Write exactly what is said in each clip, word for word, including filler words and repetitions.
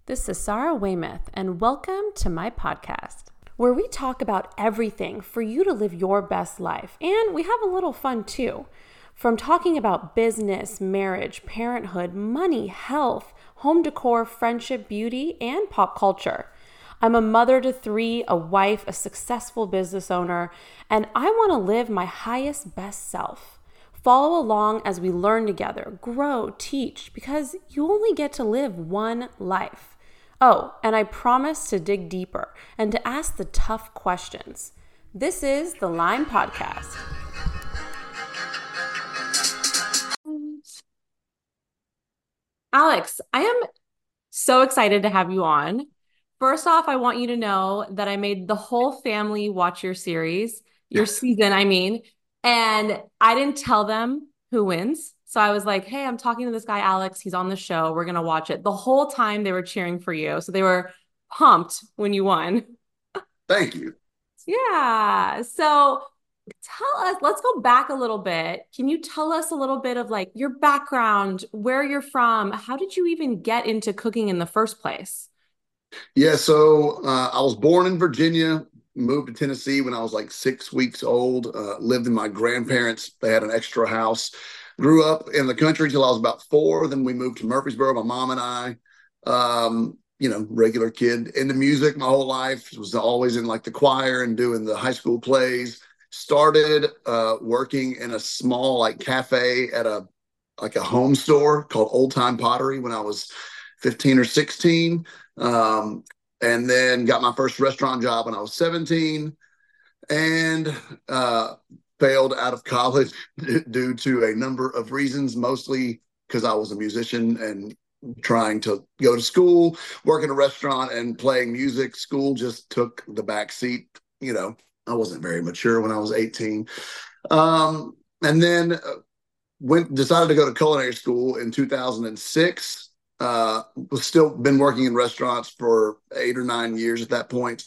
This is Sarah Weymouth, and welcome to my podcast, where we talk about everything for you to live your best life. And we have a little fun too. From talking about business, marriage, parenthood, money, health, home decor, friendship, beauty, and pop culture. I'm a mother to three, a wife, a successful business owner, and I want to live my highest, best self. Follow along as we learn together, grow, teach, because you only get to live one life. Oh, and I promise to dig deeper and to ask the tough questions. This is the Lime Podcast. Alex, I am so excited to have you on. First off, I want you to know that I made the whole family watch your series, your season, I mean, and I didn't tell them who wins. So I was like, hey, I'm talking to this guy, Alex. He's on the show. We're going to watch it. The whole time they were cheering for you. So they were pumped when you won. Thank you. Yeah. So tell us, let's go back a little bit. Can you tell us a little bit of like your background, where you're from? How did you even get into cooking in the first place? Yeah, so uh, I was born in Virginia, moved to Tennessee when I was like six weeks old, uh, lived in my grandparents. They had an extra house. Grew up in the country till I was about four. Then we moved to Murfreesboro, my mom and I. Um, you know, regular kid into music my whole life. Was always in like the choir and doing the high school plays. Started uh, working in a small like cafe at a like a home store called Old Time Pottery when I was fifteen or sixteen. Um, and then got my first restaurant job when I was seventeen and uh, failed out of college due to a number of reasons, mostly because I was a musician and trying to go to school, work in a restaurant, and playing music. School just took the back seat. You know, I wasn't very mature when I was eighteen. Um, and then uh, went decided to go to culinary school in two thousand six. Uh, was still been working in restaurants for eight or nine years at that point.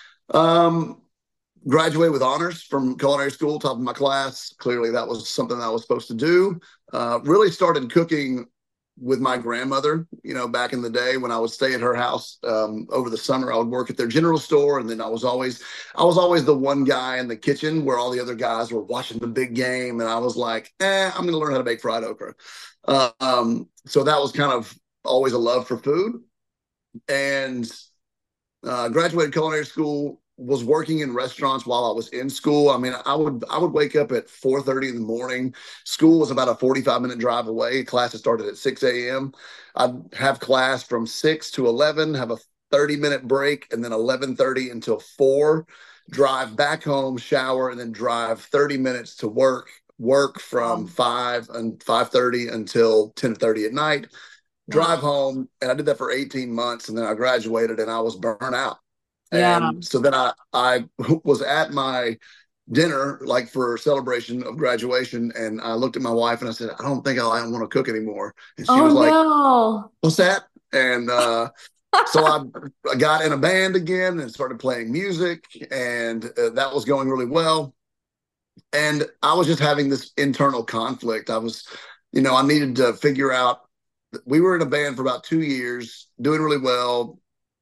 Um, graduated with honors from culinary school, top of my class. Clearly, that was something I was supposed to do. Uh, really started cooking with my grandmother, you know, back in the day when I would stay at her house um, over the summer. I would work at their general store, and then I was always, I was always the one guy in the kitchen where all the other guys were watching the big game, and I was like, eh, I'm going to learn how to make fried okra. Uh, um, so that was kind of always a love for food, and uh, graduated culinary school, was working in restaurants while I was in school. I mean, I would I would wake up at four thirty in the morning. School was about a forty-five minute drive away. Classes started at six a.m. I'd have class from six to eleven, have a thirty minute break, and then eleven thirty until four, drive back home, shower, and then drive thirty minutes to work, work from Wow. five and five thirty until ten thirty at night, drive Wow. home. And I did that for eighteen months, and then I graduated and I was burnt out. Yeah. And so then I, I was at my dinner, like for celebration of graduation. And I looked at my wife and I said, I don't think I want to cook anymore. And she Oh was like, no. what's that? And uh, so I, I got in a band again and started playing music. And uh, that was going really well. And I was just having this internal conflict. I was, you know, I needed to figure out. We were in a band for about two years, doing really well,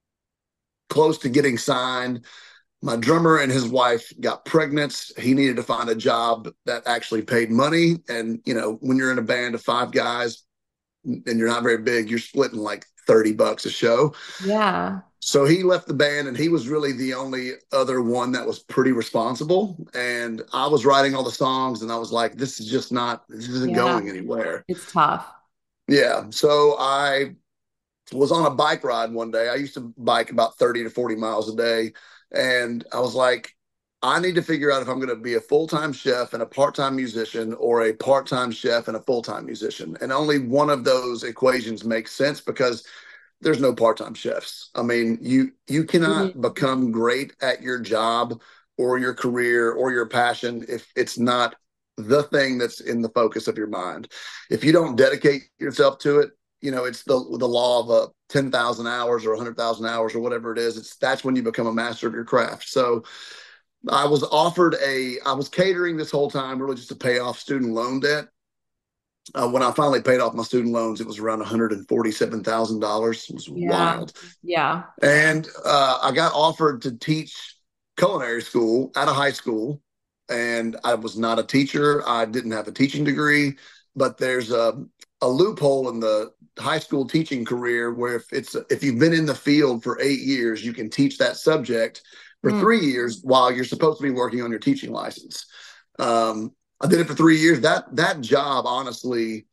close to getting signed. My drummer and his wife got pregnant. He needed to find a job that actually paid money. And, you know, when you're in a band of five guys and you're not very big, you're splitting like thirty bucks a show. Yeah. So he left the band, and he was really the only other one that was pretty responsible. And I was writing all the songs, and I was like, this is just not, this isn't Yeah. going anywhere. It's tough. Yeah. So I was on a bike ride one day. I used to bike about thirty to forty miles a day. And I was like, I need to figure out if I'm going to be a full time chef and a part time musician, or a part time chef and a full time musician. And only one of those equations makes sense because there's no part time chefs. I mean, you you cannot Mhm. become great at your job or your career or your passion if it's not the thing that's in the focus of your mind. If you don't dedicate yourself to it, you know, it's the the law of uh, ten thousand hours or one hundred thousand hours or whatever it is. It's that's when you become a master of your craft. So I was offered a, I was catering this whole time really just to pay off student loan debt. Uh, when I finally paid off my student loans, it was around one hundred forty-seven thousand dollars. It was Yeah. wild. Yeah. And uh, I got offered to teach culinary school at a high school. And I was not a teacher. I didn't have a teaching degree, but there's a, a loophole in the high school teaching career where if it's if you've been in the field for eight years, you can teach that subject for Mm. three years while you're supposed to be working on your teaching license. Um, I did it for three years. That that job, honestly,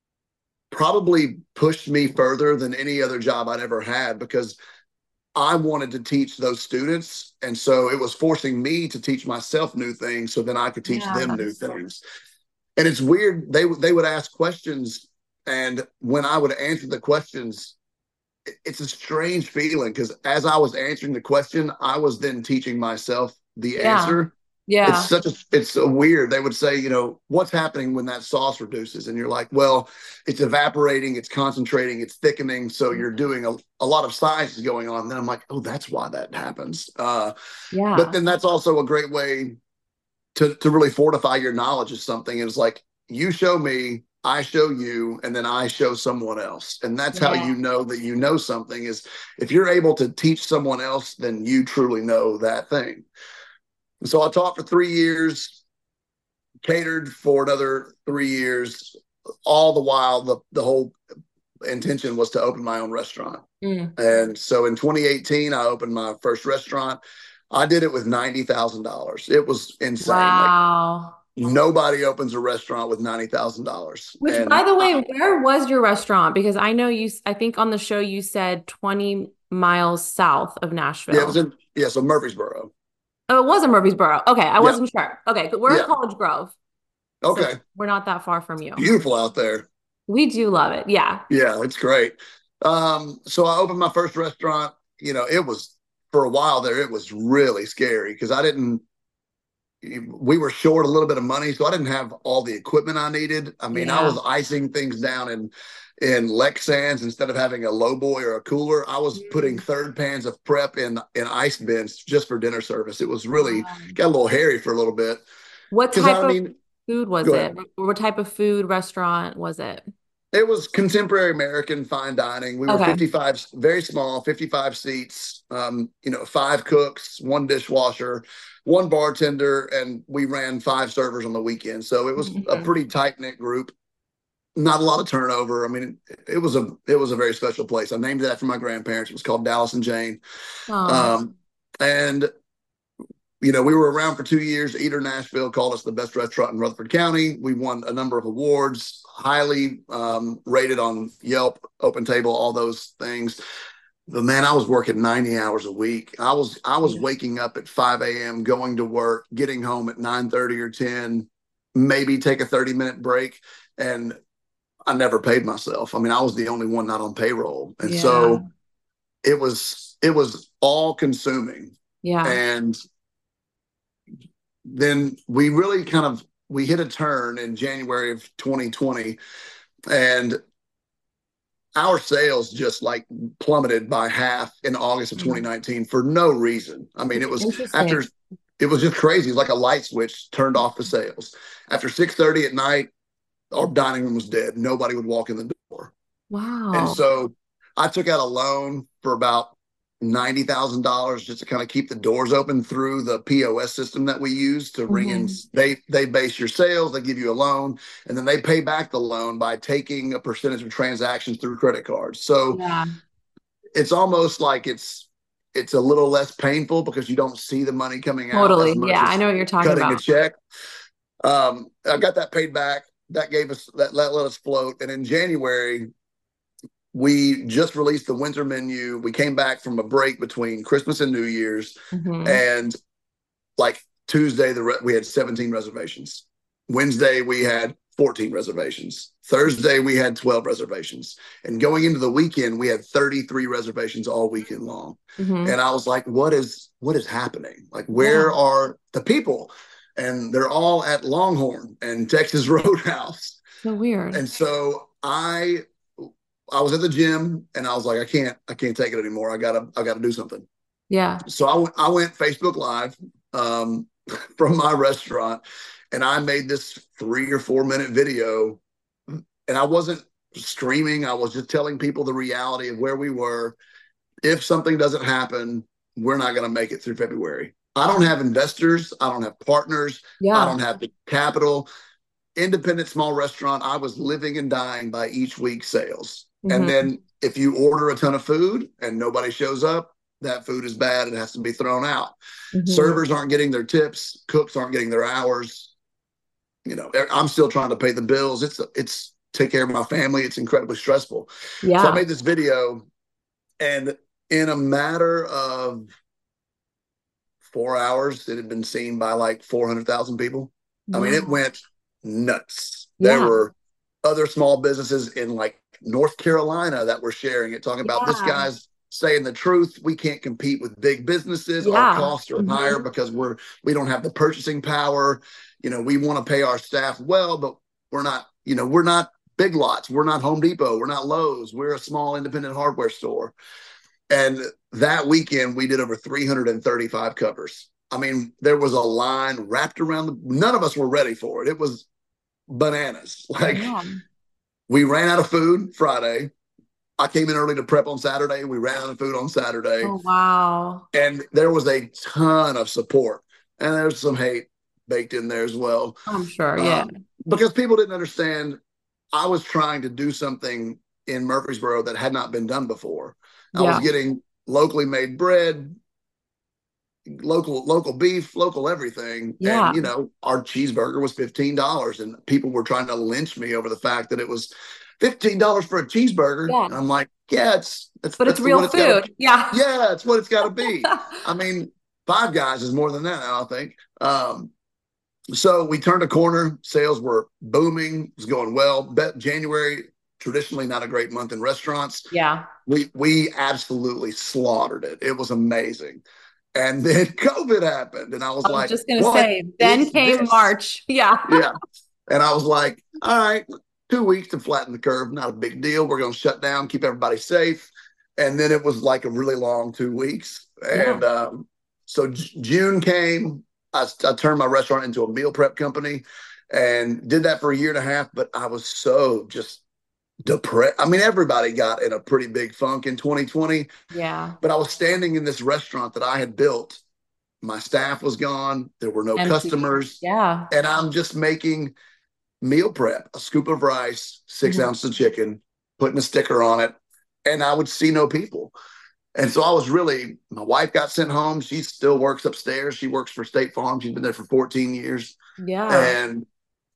probably pushed me further than any other job I'd ever had because I wanted to teach those students. And so it was forcing me to teach myself new things so then I could teach Yeah. them new things. And it's weird. They, they would ask questions. And when I would answer the questions, it's a strange feeling because as I was answering the question, I was then teaching myself the Yeah. answer. It's Yeah. such a it's so weird. They would say, you know, what's happening when that sauce reduces? And you're like, well, it's evaporating, it's concentrating, it's thickening. So you're doing a, a lot of science is going on. And then I'm like, oh, that's why that happens. Uh, but Yeah. then that's also a great way to to really fortify your knowledge of something. It's like you show me, I show you, and then I show someone else. And that's how Yeah. you know that you know something is if you're able to teach someone else, then you truly know that thing. So I taught for three years, catered for another three years. All the while, the, the whole intention was to open my own restaurant. Mm. And so in twenty eighteen, I opened my first restaurant. I did it with ninety thousand dollars. It was insane. Like Wow. nobody opens a restaurant with ninety thousand dollars. Which, by And the I, way, where was your restaurant? Because I know you, I think on the show you said twenty miles south of yeah, it was Nashville. in, yeah, so Murfreesboro. Oh, it was in Murfreesboro. Okay, I Yeah, wasn't sure. Okay, but we're in yeah. College Grove, so Okay. we're not that far from you. Beautiful out there. We do love it. Yeah. Yeah, it's great. Um, so I opened my first restaurant. You know, it was for a while there, it was really scary because I didn't, we were short a little bit of money, so I didn't have all the equipment I needed. I mean, I Yeah. was icing things down in in Lexans instead of having a low boy or a cooler. I was putting Mm. third pans of prep in in ice bins just for dinner service. It was really Wow. got a little hairy for a little bit What because type I of mean, food was go it? ahead. What type of food restaurant was it? It was contemporary American fine dining. We were Okay. fifty-five, very small, fifty-five seats, um, you know, five cooks, one dishwasher, one bartender, and we ran five servers on the weekend. So it was a Mhm. pretty tight knit group. Not a lot of turnover. I mean, it, it was a it was a very special place. I named it after my grandparents. It was called Dallas and Jane. Oh, Um, and you know, we were around for two years. Eater Nashville called us the best restaurant in Rutherford County. We won a number of awards, highly um, rated on Yelp, Open Table, all those things. But man, I was working ninety hours a week. I was I was yeah. waking up at five a m, going to work, getting home at nine thirty or ten, maybe take a thirty minute break. And I never paid myself. I mean, I was the only one not on payroll. And Yeah. so it was it was all consuming. Yeah. And then we really kind of we hit a turn in January of twenty twenty, and our sales just like plummeted by half in August of Mm. twenty nineteen for no reason. I mean, it was Interesting. after it was just crazy. It was like a light switch turned off the sales. After six thirty at night, our dining room was dead. Nobody would walk in the door. And Wow. so I took out a loan for about ninety thousand dollars just to kind of keep the doors open through the P O S system that we use to ring in. Mhm. They they base your sales, they give you a loan, and then they pay back the loan by taking a percentage of transactions through credit cards. So Yeah. it's almost like it's it's a little less painful because you don't see the money coming out as Totally. much Yeah, I as know what you're talking cutting a about. check. Um, I got that paid back. That gave us that let, let us float. And in January, we just released the winter menu. We came back from a break between Christmas and New Year's, Hmm. and like Tuesday, the re- we had seventeen reservations. Wednesday, we had fourteen reservations. Thursday, we had twelve reservations. And going into the weekend, we had thirty-three reservations all weekend long. Hmm. And I was like, what is what is happening? Like, Yeah. where are the people? And they're all at Longhorn and Texas Roadhouse. So weird. And so I I was at the gym and I was like, I can't, I can't take it anymore. I gotta, I gotta do something. Yeah. So I went, I went Facebook Live um, from my restaurant, and I made this three or four minute video and I wasn't screaming. I was just telling people the reality of where we were. If something doesn't happen, we're not going to make it through February. I don't have investors. I don't have partners. I Yeah. don't have the capital. Independent small restaurant. I was living and dying by each week's sales. And Hmm. then if you order a ton of food and nobody shows up, that food is bad. It has to be thrown out. Hmm. Servers aren't getting their tips. Cooks aren't getting their hours. You know, I'm still trying to pay the bills. It's, it's take care of my family. It's incredibly stressful. So I Yeah. made this video, and in a matter of four hours, it had been seen by like four hundred thousand people. I mean, it Wow. went nuts. There Yeah. were other small businesses in like North Carolina that were sharing it, talking about this Yeah. guy's saying the truth. We can't compete with big businesses. Our Yeah. costs are higher Hmm. because we're we don't have the purchasing power. You know, we want to pay our staff well, but we're not, you know, we're not Big Lots. We're not Home Depot. We're not Lowe's. We're a small independent hardware store. And that weekend, we did over three hundred thirty-five covers. I mean, there was a line wrapped around the, none of us were ready for it. It was bananas. Like, Yeah. we ran out of food Friday. I came in early to prep on Saturday. We ran out of food on Saturday. Oh, wow. And there was a ton of support. And there's some hate baked in there as well. I'm sure. Yeah. Um, because people didn't understand I was trying to do something in Murfreesboro that had not been done before. I was Yeah. getting locally made bread, local local beef, local everything. Yeah. And, you know, our cheeseburger was fifteen dollars, and people were trying to lynch me over the fact that it was fifteen dollars for a cheeseburger. Yeah. And I'm like, yeah, it's that's But it's that's the real what it's got to food. Yeah. yeah, it's what it's got to be. I mean, Five Guys is more than that now, I think. Um, so we turned a corner. Sales were booming. It was going well. Bet January, traditionally not a great month in restaurants. Yeah. We we absolutely slaughtered it. It was amazing. And then COVID happened, and I was I was like, just going to "What say, then is came this?" March. Yeah. Yeah. And I was like, "All right, two weeks to flatten the curve, not a big deal. We're going to shut down, keep everybody safe." And then it was like a really long two weeks. Yeah. And um, so J- June came. I, I turned my restaurant into a meal prep company and did that for a year and a half. But I was so just depressed. I mean, everybody got in a pretty big funk in twenty twenty. Yeah. But I was standing in this restaurant that I had built. My staff was gone. There were no Empty. customers. Yeah. And I'm just making meal prep, a scoop of rice, six Mhm. ounces of chicken, putting a sticker on it. And I would see no people. And so I was really, my wife got sent home. She still works upstairs. She works for State Farm. She's been there for fourteen years. Yeah. And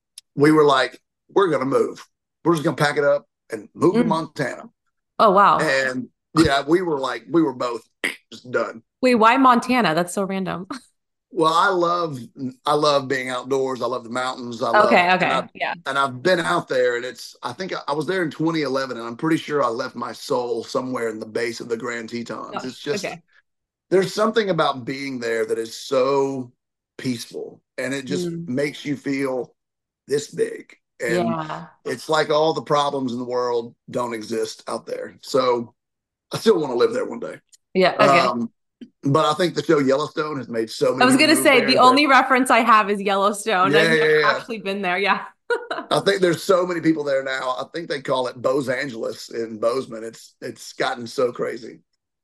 we were like, we're going to move. We're just going to pack it up and move to Mm. Montana. Oh, wow. And yeah, we were like, we were both just done. Wait, why Montana? That's so random. Well, I love I love being outdoors. I love the mountains. I love Okay. and Okay. I Yeah. and I've been out there, and it's I think I, I was there in twenty eleven, and I'm pretty sure I left my soul somewhere in the base of the Grand Tetons. Gosh. It's just Okay. there's something about being there that is so peaceful, and it just Mm. makes you feel this big. And Yeah. it's like all the problems in the world don't exist out there. So I still want to live there one day. Yeah. Okay. Um, but I think the show Yellowstone has made so I many was people gonna move say there the that only reference I have is Yellowstone. yeah, I've yeah, never yeah. actually been there. Yeah. I think there's so many people there now. I think they call it Bose Angeles in Bozeman. It's it's gotten so crazy.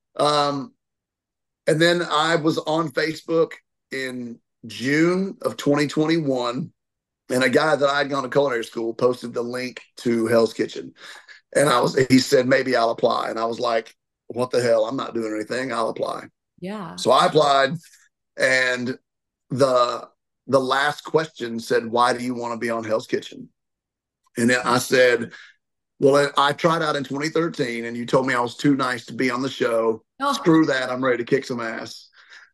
Um, and then I was on Facebook in June of twenty twenty-one, and a guy that I had gone to culinary school posted the link to Hell's Kitchen, and I was he said maybe I'll apply, and I was like, what the hell? I'm not doing anything. I'll apply. Yeah. So I applied, and the the last question said, "Why do you want to be on Hell's Kitchen?" And then I said, "Well, I tried out in twenty thirteen, and you told me I was too nice to be on the show. Oh, Screw that! I'm ready to kick some ass."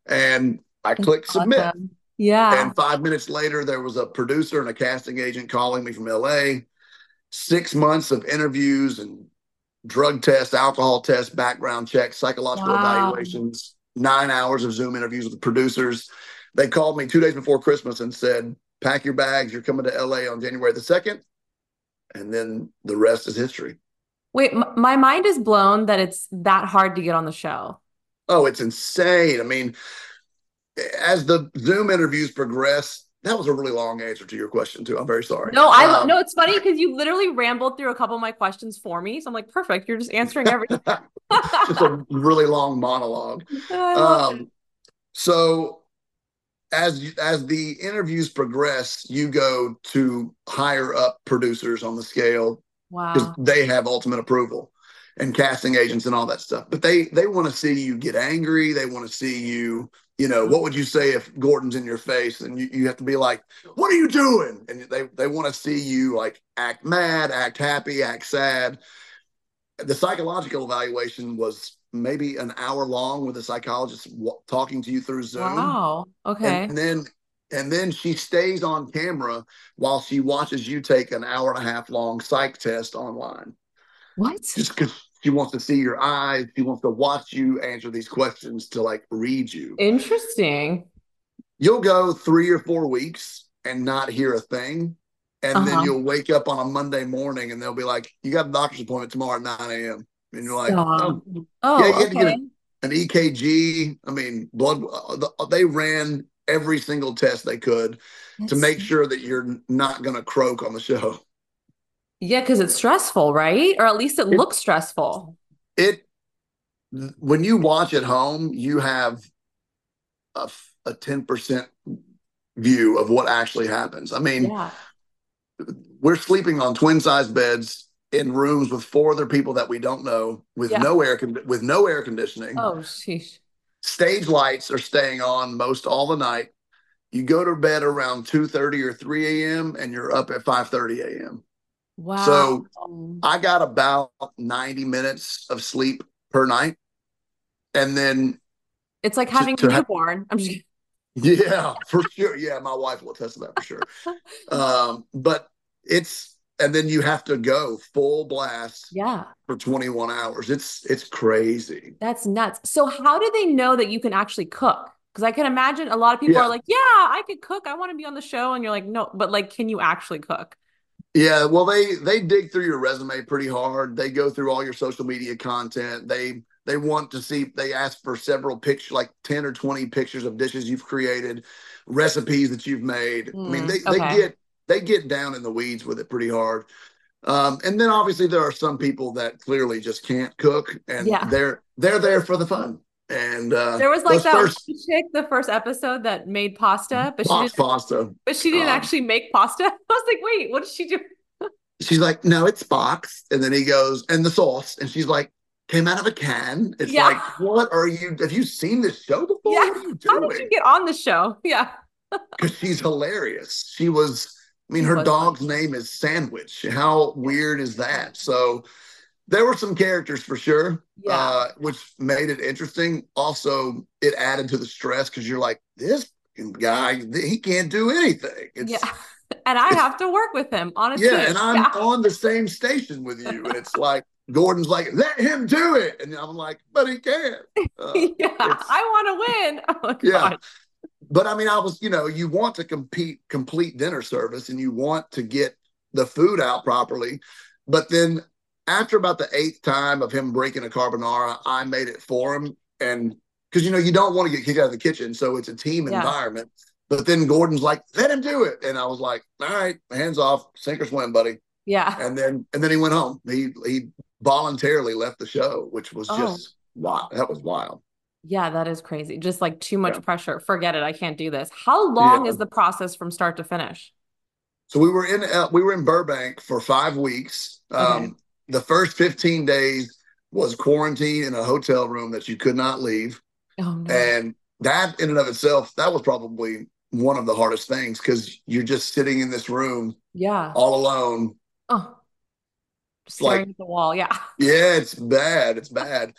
And I that's clicked submit. awesome. Yeah. And five minutes later, there was a producer and a casting agent calling me from L A. Six months of interviews and drug tests, alcohol tests, background checks, psychological Wow. evaluations, nine hours of Zoom interviews with the producers. They called me two days before Christmas and said, pack your bags. You're coming to L A on January the second. And then the rest is history. Wait, m- my mind is blown that it's that hard to get on the show. Oh, it's insane. I mean, as the Zoom interviews progressed, that was a really long answer to your question too. I'm very sorry. No, I love, Um, no, it's funny because you literally rambled through a couple of my questions for me. So I'm like, perfect. You're just answering everything. just a really long monologue. I love it. Um, so as as the interviews progress, you go to higher up producers on the scale because Wow. they have ultimate approval and casting agents and all that stuff. But they they want to see you get angry. They want to see you, you know, what would you say if Gordon's in your face? And you, you have to be like, what are you doing? And they, they want to see you like act mad, act happy, act sad. The psychological evaluation was maybe an hour long with a psychologist w- talking to you through Zoom. Wow. And Okay. then and then she stays on camera while she watches you take an hour and a half long psych test online. What? Just because she wants to see your eyes, she wants to watch you answer these questions to like read you. Interesting. You'll go three or four weeks and not hear a thing. And then Uh-huh. you'll wake up on a Monday morning and they'll be like, you got a doctor's appointment tomorrow at nine a.m. And you're like, Stop. oh, yeah, you Oh, had to get okay. an, an E K G. I mean, blood, they ran every single test they could to That's make sure that you're not going to croak on the show. yeah, because it's stressful, right? Or at least it It, looks stressful. it, when you watch at home, you have a, a ten percent view of what actually happens. I mean, Yeah. we're sleeping on twin size beds in rooms with four other people that we don't know with Yeah. no air con- with no air conditioning. Oh, sheesh. Stage lights are staying on most all the night. You go to bed around two thirty or three a.m. and you're up at five thirty a.m. Wow. So I got about ninety minutes of sleep per night. And then It's like to, having a to have, newborn. I'm just yeah, for sure. Yeah, my wife will attest to that for sure. Um, but it's, and then you have to go full blast yeah, for twenty-one hours. It's, it's crazy. that's nuts. So how do they know that you can actually cook? Because I can imagine a lot of people are Yeah. like, yeah, I could cook. I want to be on the show. And you're like, no, but like, can you actually cook? Yeah, well, they they dig through your resume pretty hard. They go through all your social media content. They they want to see. They ask for several pictures, like ten or twenty pictures of dishes you've created, recipes that you've made. I mean, Mm, they they okay. get they get down in the weeds with it pretty hard. Um, and then obviously there are some people that clearly just can't cook, and Yeah. they're they're there for the fun. And uh, There was like those that one first chick, the first episode that made pasta, but she box didn't, pasta, but she didn't um, actually make pasta. I was like, wait, what did she do? she's like, no, it's box. And then he goes, and the sauce. And she's like, came out of a can. It's Yeah. like, what are you, have you seen this show Yeah. before? What are you How did you doing? get on the show? Yeah. Because she's hilarious. She was, I mean, She her was fun. dog's name is Sandwich. How weird is that? So there were some characters for sure, Yeah. uh, which made it interesting. Also, it added to the stress because you're like, this guy, he can't do anything. Yeah. It's, And I it's have to work with him on a Yeah, team. and I'm Yeah. on the same station with you, and it's like Gordon's like, let him do it, and I'm like, but he can't. Uh, Yeah. it's I want to win. Oh my yeah, God. but I mean, I was, you know, you want to compete, complete dinner service, and you want to get the food out properly, but then after about the eighth time of him breaking a carbonara, I made it for him, and because you know you don't want to get kicked out of the kitchen, so it's a team Yeah. environment. But then Gordon's like, let him do it. And I was like, all right, hands off, sink or swim, buddy. Yeah. And then and then he went home. He he voluntarily left the show, which was Oh, just wow. That was wild. yeah, that is crazy. Just like too Yeah. much pressure. Forget it. I can't do this. How long Yeah. is the process from start to finish? So we were in uh, we were in Burbank for five weeks. Okay. Um, the first fifteen days was quarantine in a hotel room that you could not leave. Oh no. And that in and of itself, that was probably one of the hardest things because you're just sitting in this room Yeah. all alone. Oh, Like, staring at the wall. Yeah. yeah, it's bad. It's bad.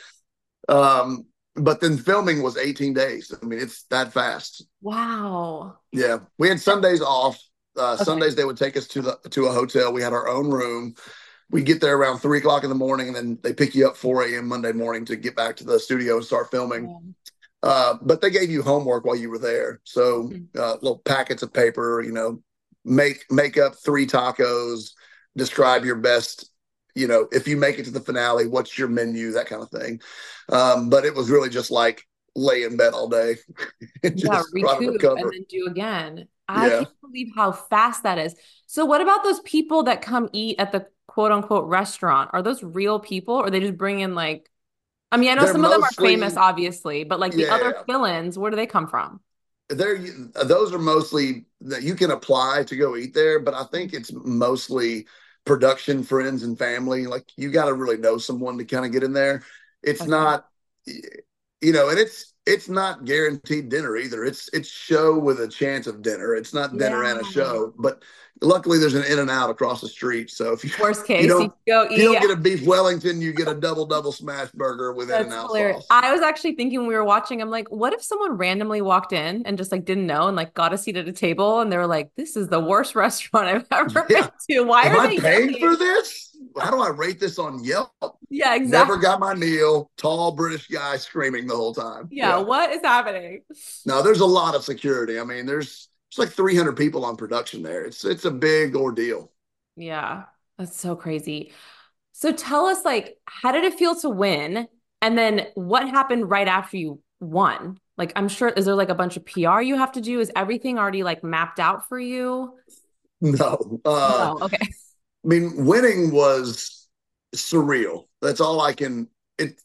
Um, but then filming was eighteen days. I mean, it's that fast. Wow. Yeah. We had Sundays off. Uh, Okay. Sundays they would take us to the to a hotel. We had our own room. We get there around three o'clock in the morning, and then they pick you up four a.m. Monday morning to get back to the studio and start filming. Uh, but they gave you homework while you were there. So uh, little packets of paper, you know, make make up three tacos, describe your best, you know, if you make it to the finale, what's your menu, that kind of thing. Um, but it was really just like lay in bed all day and Yeah, just try to recoup and recover. then do again. I Yeah. can't believe how fast that is. So what about those people that come eat at the quote unquote restaurant? Are those real people or they just bring in like, I mean, I know They're some of them are famous, mostly, obviously, but like the other yeah, fill-ins, where do they come from? they're those are mostly that you can apply to go eat there, but I think it's mostly production friends and family. Like you got to really know someone to kind of get in there. It's Okay. not, you know, and it's it's not guaranteed dinner either. It's it's show with a chance of dinner. It's not dinner Yeah. and a show, but luckily there's an In and Out across the street. So if you Worst you case, you don't go if you eat. don't get a beef Wellington, you get a double double smash burger with In and That's Out hilarious. sauce. I was actually thinking when we were watching, I'm like, what if someone randomly walked in and just like didn't know and like got a seat at a table and they were like, this is the worst restaurant I've ever been Yeah. to. Why Am are I they paying for yelling? this? How do I rate this on Yelp? Yeah, Never exactly. got my meal. Tall British guy screaming the whole time. Yeah, Yeah. what is happening? No, there's a lot of security. I mean, there's it's like three hundred people on production there. It's it's a big ordeal. Yeah, that's so crazy. So tell us, like, how did it feel to win? And then what happened right after you won? Like, I'm sure, is there like a bunch of P R you have to do? Is everything already like mapped out for you? No. Uh No. Okay. I mean, winning was surreal. That's all I can it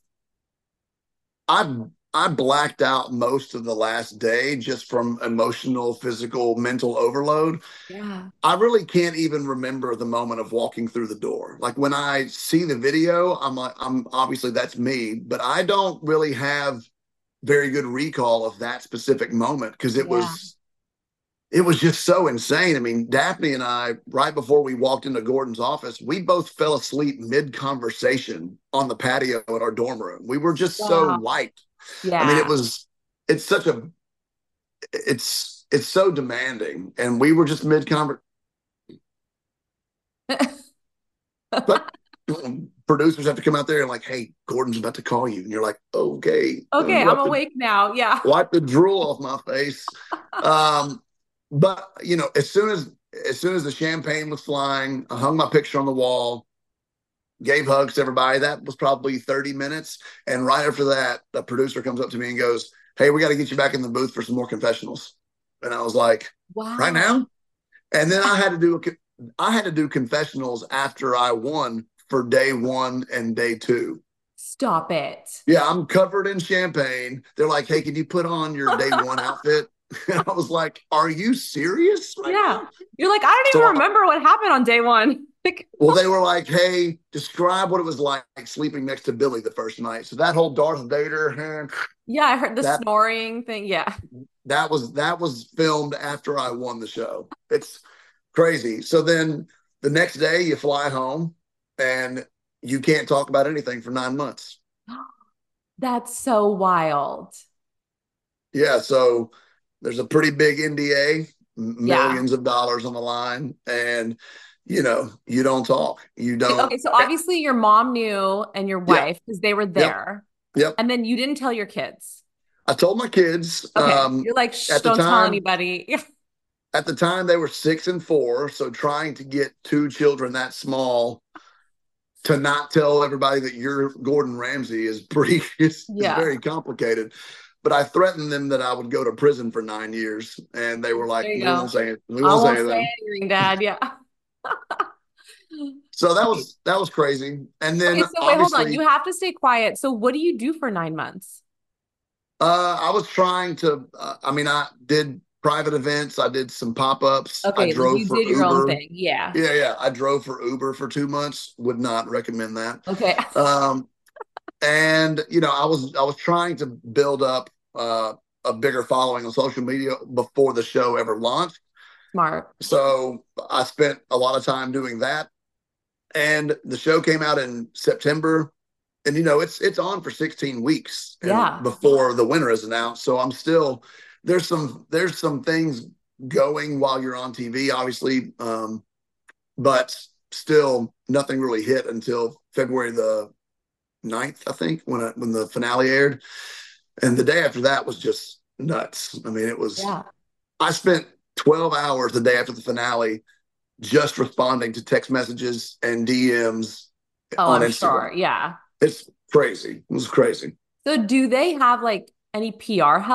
I I blacked out most of the last day just from emotional, physical, mental overload. Yeah. I really can't even remember the moment of walking through the door. Like when I see the video, I'm like, I'm obviously that's me, but I don't really have very good recall of that specific moment because it Yeah. was it was just so insane. I mean, Daphne and I, right before we walked into Gordon's office, we both fell asleep mid conversation on the patio at our dorm room. We were just so Wow. wiped. I mean, it Yeah. was it's such a it's it's so demanding, and we were just mid conversation. But producers have to come out there and like, hey, Gordon's about to call you, and you're like, okay, Okay, I'm wipe the awake now. Yeah. wipe the drool off my face. Um, but you know, as soon as as soon as the champagne was flying, I hung my picture on the wall, gave hugs to everybody. That was probably thirty minutes, and right after that, the producer comes up to me and goes, "Hey, we got to get you back in the booth for some more confessionals." And I was like, "Right Wow. now?" And then Yeah. I had to do a I had to do confessionals after I won for day one and day two. Stop it. Yeah, I'm covered in champagne. They're like, hey, can you put on your day one outfit? And I was like, are you serious right Yeah. now? You're like, I don't So, even I, remember what happened on day one. Like, well, they were like, hey, describe what it was like sleeping next to Billy the first night. So that whole Darth Vader, yeah, I heard the that snoring thing. Yeah. that was that was filmed after I won the show. It's crazy. So then the next day you fly home and you can't talk about anything for nine months. That's so wild. Yeah, so there's a pretty big N D A, Yeah. millions of dollars on the line, and you know, you don't talk. You don't. Okay, so obviously your mom knew and your Yeah, wife because they were yep, there. yep. And then you didn't tell your kids. I told my kids Okay. um, You're like, shh, at the don't tell time. anybody. At the time, they were six and four. So trying to get two children that small to not tell everybody that you're Gordon Ramsay is pretty is, is Yeah. very complicated. But I threatened them that I would go to prison for nine years, and they were like, There you "We won't go. say it. We I won't say won't say anything." anything, Dad. Yeah. So that Okay. was that was crazy. And then Okay, so wait, hold on. obviously, You have to stay quiet. So what do you do for nine months? uh, I was trying to. Uh, I mean, I did private events. I did some pop ups. I Okay, like drove you for did your own Uber. thing. Yeah. Yeah, yeah. I drove for Uber for two months. Would not recommend that. Okay. Um, and you know, I was I was trying to build up uh, a bigger following on social media before the show ever launched. Smart. So I spent a lot of time doing that. And the show came out in September, and you know it's it's on for sixteen weeks and Yeah. before the winner is announced. So I'm still there's some there's some things going while you're on T V, obviously, um, but still nothing really hit until February the ninth, I think, when it, when the finale aired. And the day after that was just nuts. I mean, it was Yeah. I spent twelve hours the day after the finale just responding to text messages and D Ms Oh, on I'm Instagram. sure. Yeah. It's crazy. It was crazy. So do they have like any P R help?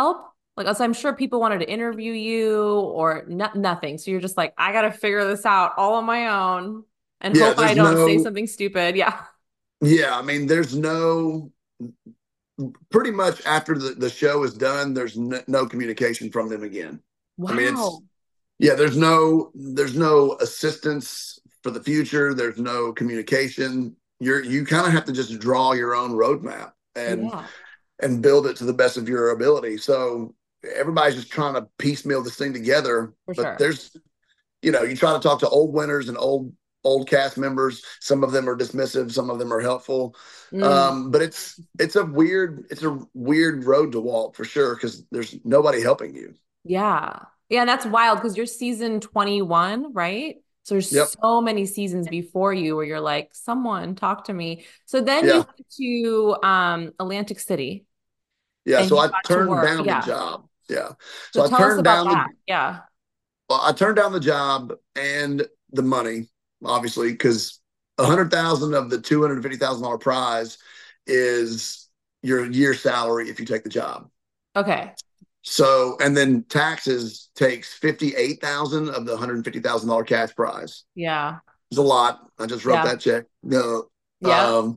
Like, so I'm sure people wanted to interview you or no nothing. So you're just like, I got to figure this out all on my own and Yeah, hope I there's don't say no, something stupid. Yeah. yeah, I mean, there's no, pretty much after the, the show is done, there's no, no communication from them again. I mean, it's, Wow. yeah, there's no, there's no assistance for the future. There's no communication. You're, you kind of have to just draw your own roadmap and, Yeah, and build it to the best of your ability. So everybody's just trying to piecemeal this thing together, for but sure. there's, you know, you try to talk to old winners and old old cast members. Some of them are dismissive, some of them are helpful. Mm, Um, but it's it's a weird it's a weird road to walk for sure because there's nobody helping you. yeah. Yeah, and that's wild because you're season twenty-one, right? So there's Yep. so many seasons before you where you're like, someone talk to me. So then you Yeah. went to um Atlantic City Yeah. and So you I got to turned work. down the Yeah. job. Yeah. So So I tell us turned about down the that. Yeah. well, I turned down the job and the money, obviously, because a hundred thousand of the two hundred fifty thousand dollar prize is your year salary if you take the job. Okay. So, and then taxes takes fifty-eight thousand of the one hundred fifty thousand dollar cash prize. Yeah. It's a lot. I just wrote Yeah. that check. No, Yeah. um,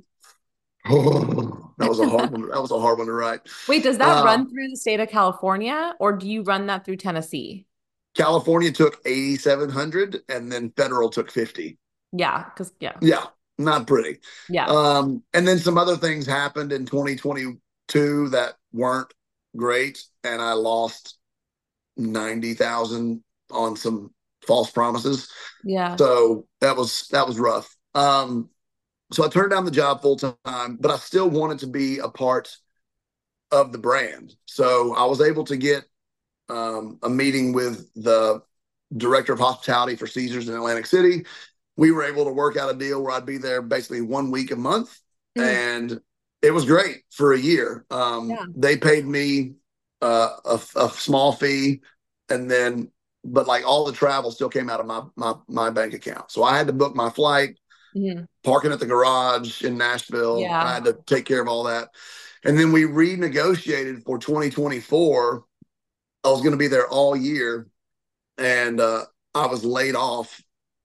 oh, that was a hard one. That was a hard one to write. Wait, does that Uh, run through the state of California or do you run that through Tennessee? California took eighty-seven hundred and then federal took fifty. Yeah, because yeah. Yeah, not pretty. Yeah. Um, and then some other things happened in twenty twenty-two that weren't great. And I lost ninety thousand on some false promises. Yeah. So that was that was rough. Um, so I turned down the job full time, but I still wanted to be a part of the brand. So I was able to get um, a meeting with the director of hospitality for Caesars in Atlantic City. We were able to work out a deal where I'd be there basically one week a month, Mm, and it was great for a year. Um, yeah. they paid me uh, a, a small fee, and then but like all the travel still came out of my my my bank account. So I had to book my flight, Mhm. parking at the garage in Nashville. I Yeah. had to take care of all that. And then we renegotiated for twenty twenty-four. I was going to be there all year, and uh, I was laid off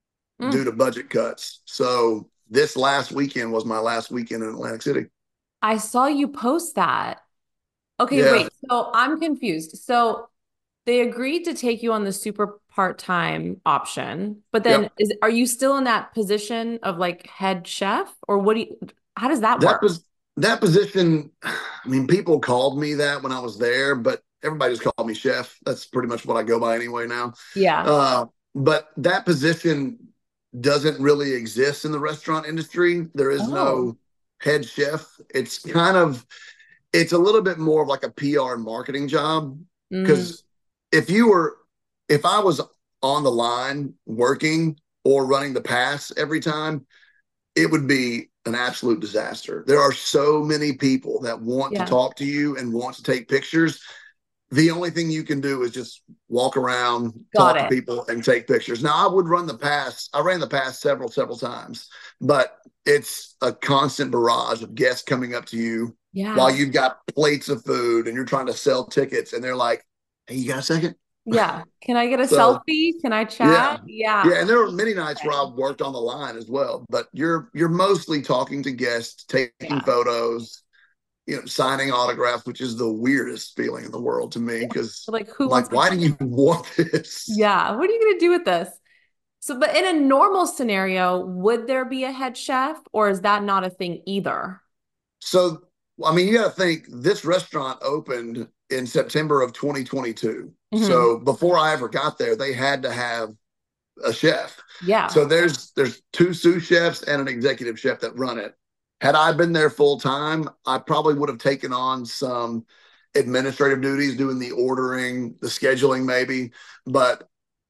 due Mm. to budget cuts. So this last weekend was my last weekend in Atlantic City. I saw you post that. Okay, Yeah, wait. So I'm confused. So they agreed to take you on the super part-time option, but then yep. is are you still in that position of like head chef or what do you how does that That work? was that position. I mean, people called me that when I was there, but everybody just called me chef. That's pretty much what I go by anyway now. Yeah. Uh, but that position doesn't really exist in the restaurant industry. There is Oh. no head chef. It's kind of it's a little bit more of like a P R and marketing job Mm, because if you were if I was on the line working or running the pass every time, it would be an absolute disaster. There are so many people that want to yeah. talk to you and want to take pictures. The only thing you can do is just walk around, Got talk to it. people, and take pictures. Now, I would run the pass. I ran the pass several, several times, but it's a constant barrage of guests coming up to you while Yeah. you've got plates of food and you're trying to sell tickets, and they're like, "Hey, you got a second?" Yeah. Can I get a So selfie? Can I yeah. chat? Yeah. Yeah, and there were many nights where Okay. I've worked on the line as well, but you're you're mostly talking to guests, taking Yeah. photos, you know, signing autographs, which is the weirdest feeling in the world to me because Like who I'm wants like, to why do you want this? Yeah. What are you going to do with this? So, but in a normal scenario, would there be a head chef or is that not a thing either? So, I mean, you got to think this restaurant opened in September of twenty twenty-two. Hmm. So before I ever got there, they had to have a chef. Yeah. So there's there's two sous chefs and an executive chef that run it. Had I been there full time, I probably would have taken on some administrative duties, doing the ordering, the scheduling, maybe. But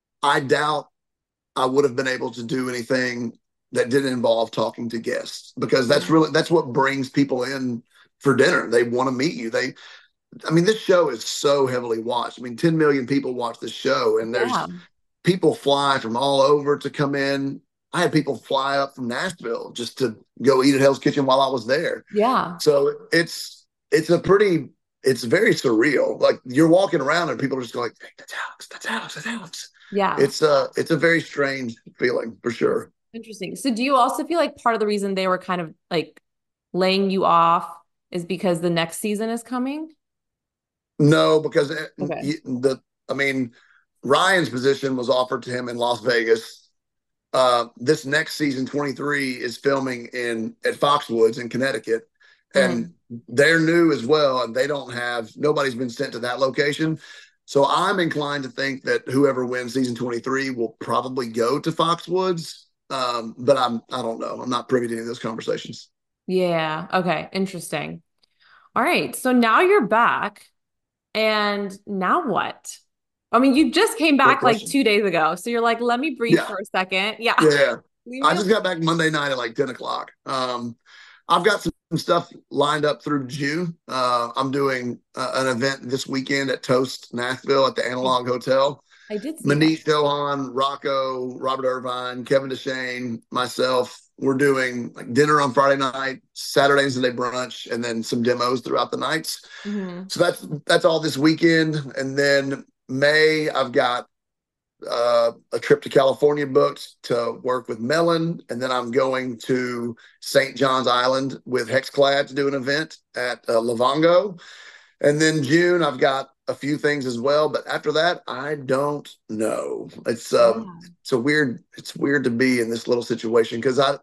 I doubt I would have been able to do anything that didn't involve talking to guests because that's really that's what brings people in for dinner. They want to meet you. They I mean, this show is so heavily watched. I mean, ten million people watch this show, and Yeah. there's people fly from all over to come in. I had people fly up from Nashville just to go eat at Hell's Kitchen while I was there. Yeah. So it's it's a pretty it's very surreal. Like you're walking around and people are just going, hey, that's Alex, that's Alex, that's Alex. Yeah. It's uh it's a very strange feeling for sure. Interesting. So do you also feel like part of the reason they were kind of like laying you off is because the next season is coming? No, because it, Okay. the I mean, Ryan's position was offered to him in Las Vegas. Uh, this next season, twenty-three, is filming in at Foxwoods in Connecticut, and Mm. they're new as well, and they don't have nobody's been sent to that location. So I'm inclined to think that whoever wins season twenty-three will probably go to Foxwoods. Um, but I'm I don't know. I'm not privy to any of those conversations. Yeah. Okay. Interesting. All right. So now you're back. And now what? I mean, you just came Great back like question. two days ago. So you're like, let me breathe Yeah, for a second. Yeah. yeah. Leave me I alone. just got back Monday night at like ten o'clock. Um, I've got some stuff lined up through June. Uh, I'm doing uh, an event this weekend at Toast Nashville at the I, Analog Hotel. I did see that. Manish Johan, Rocco, Robert Irvine, Kevin DeShane, myself. We're doing like dinner on Friday night, Saturday and Sunday brunch, and then some demos throughout the nights. Hmm. So that's that's all this weekend. And then May, I've got uh, a trip to California booked to work with Melon, and then I'm going to Saint John's Island with Hexclad to do an event at uh, Livongo. And then June, I've got a few things as well, but after that, I don't know. It's uh, Yeah, it's a weird, it's weird to be in this little situation because I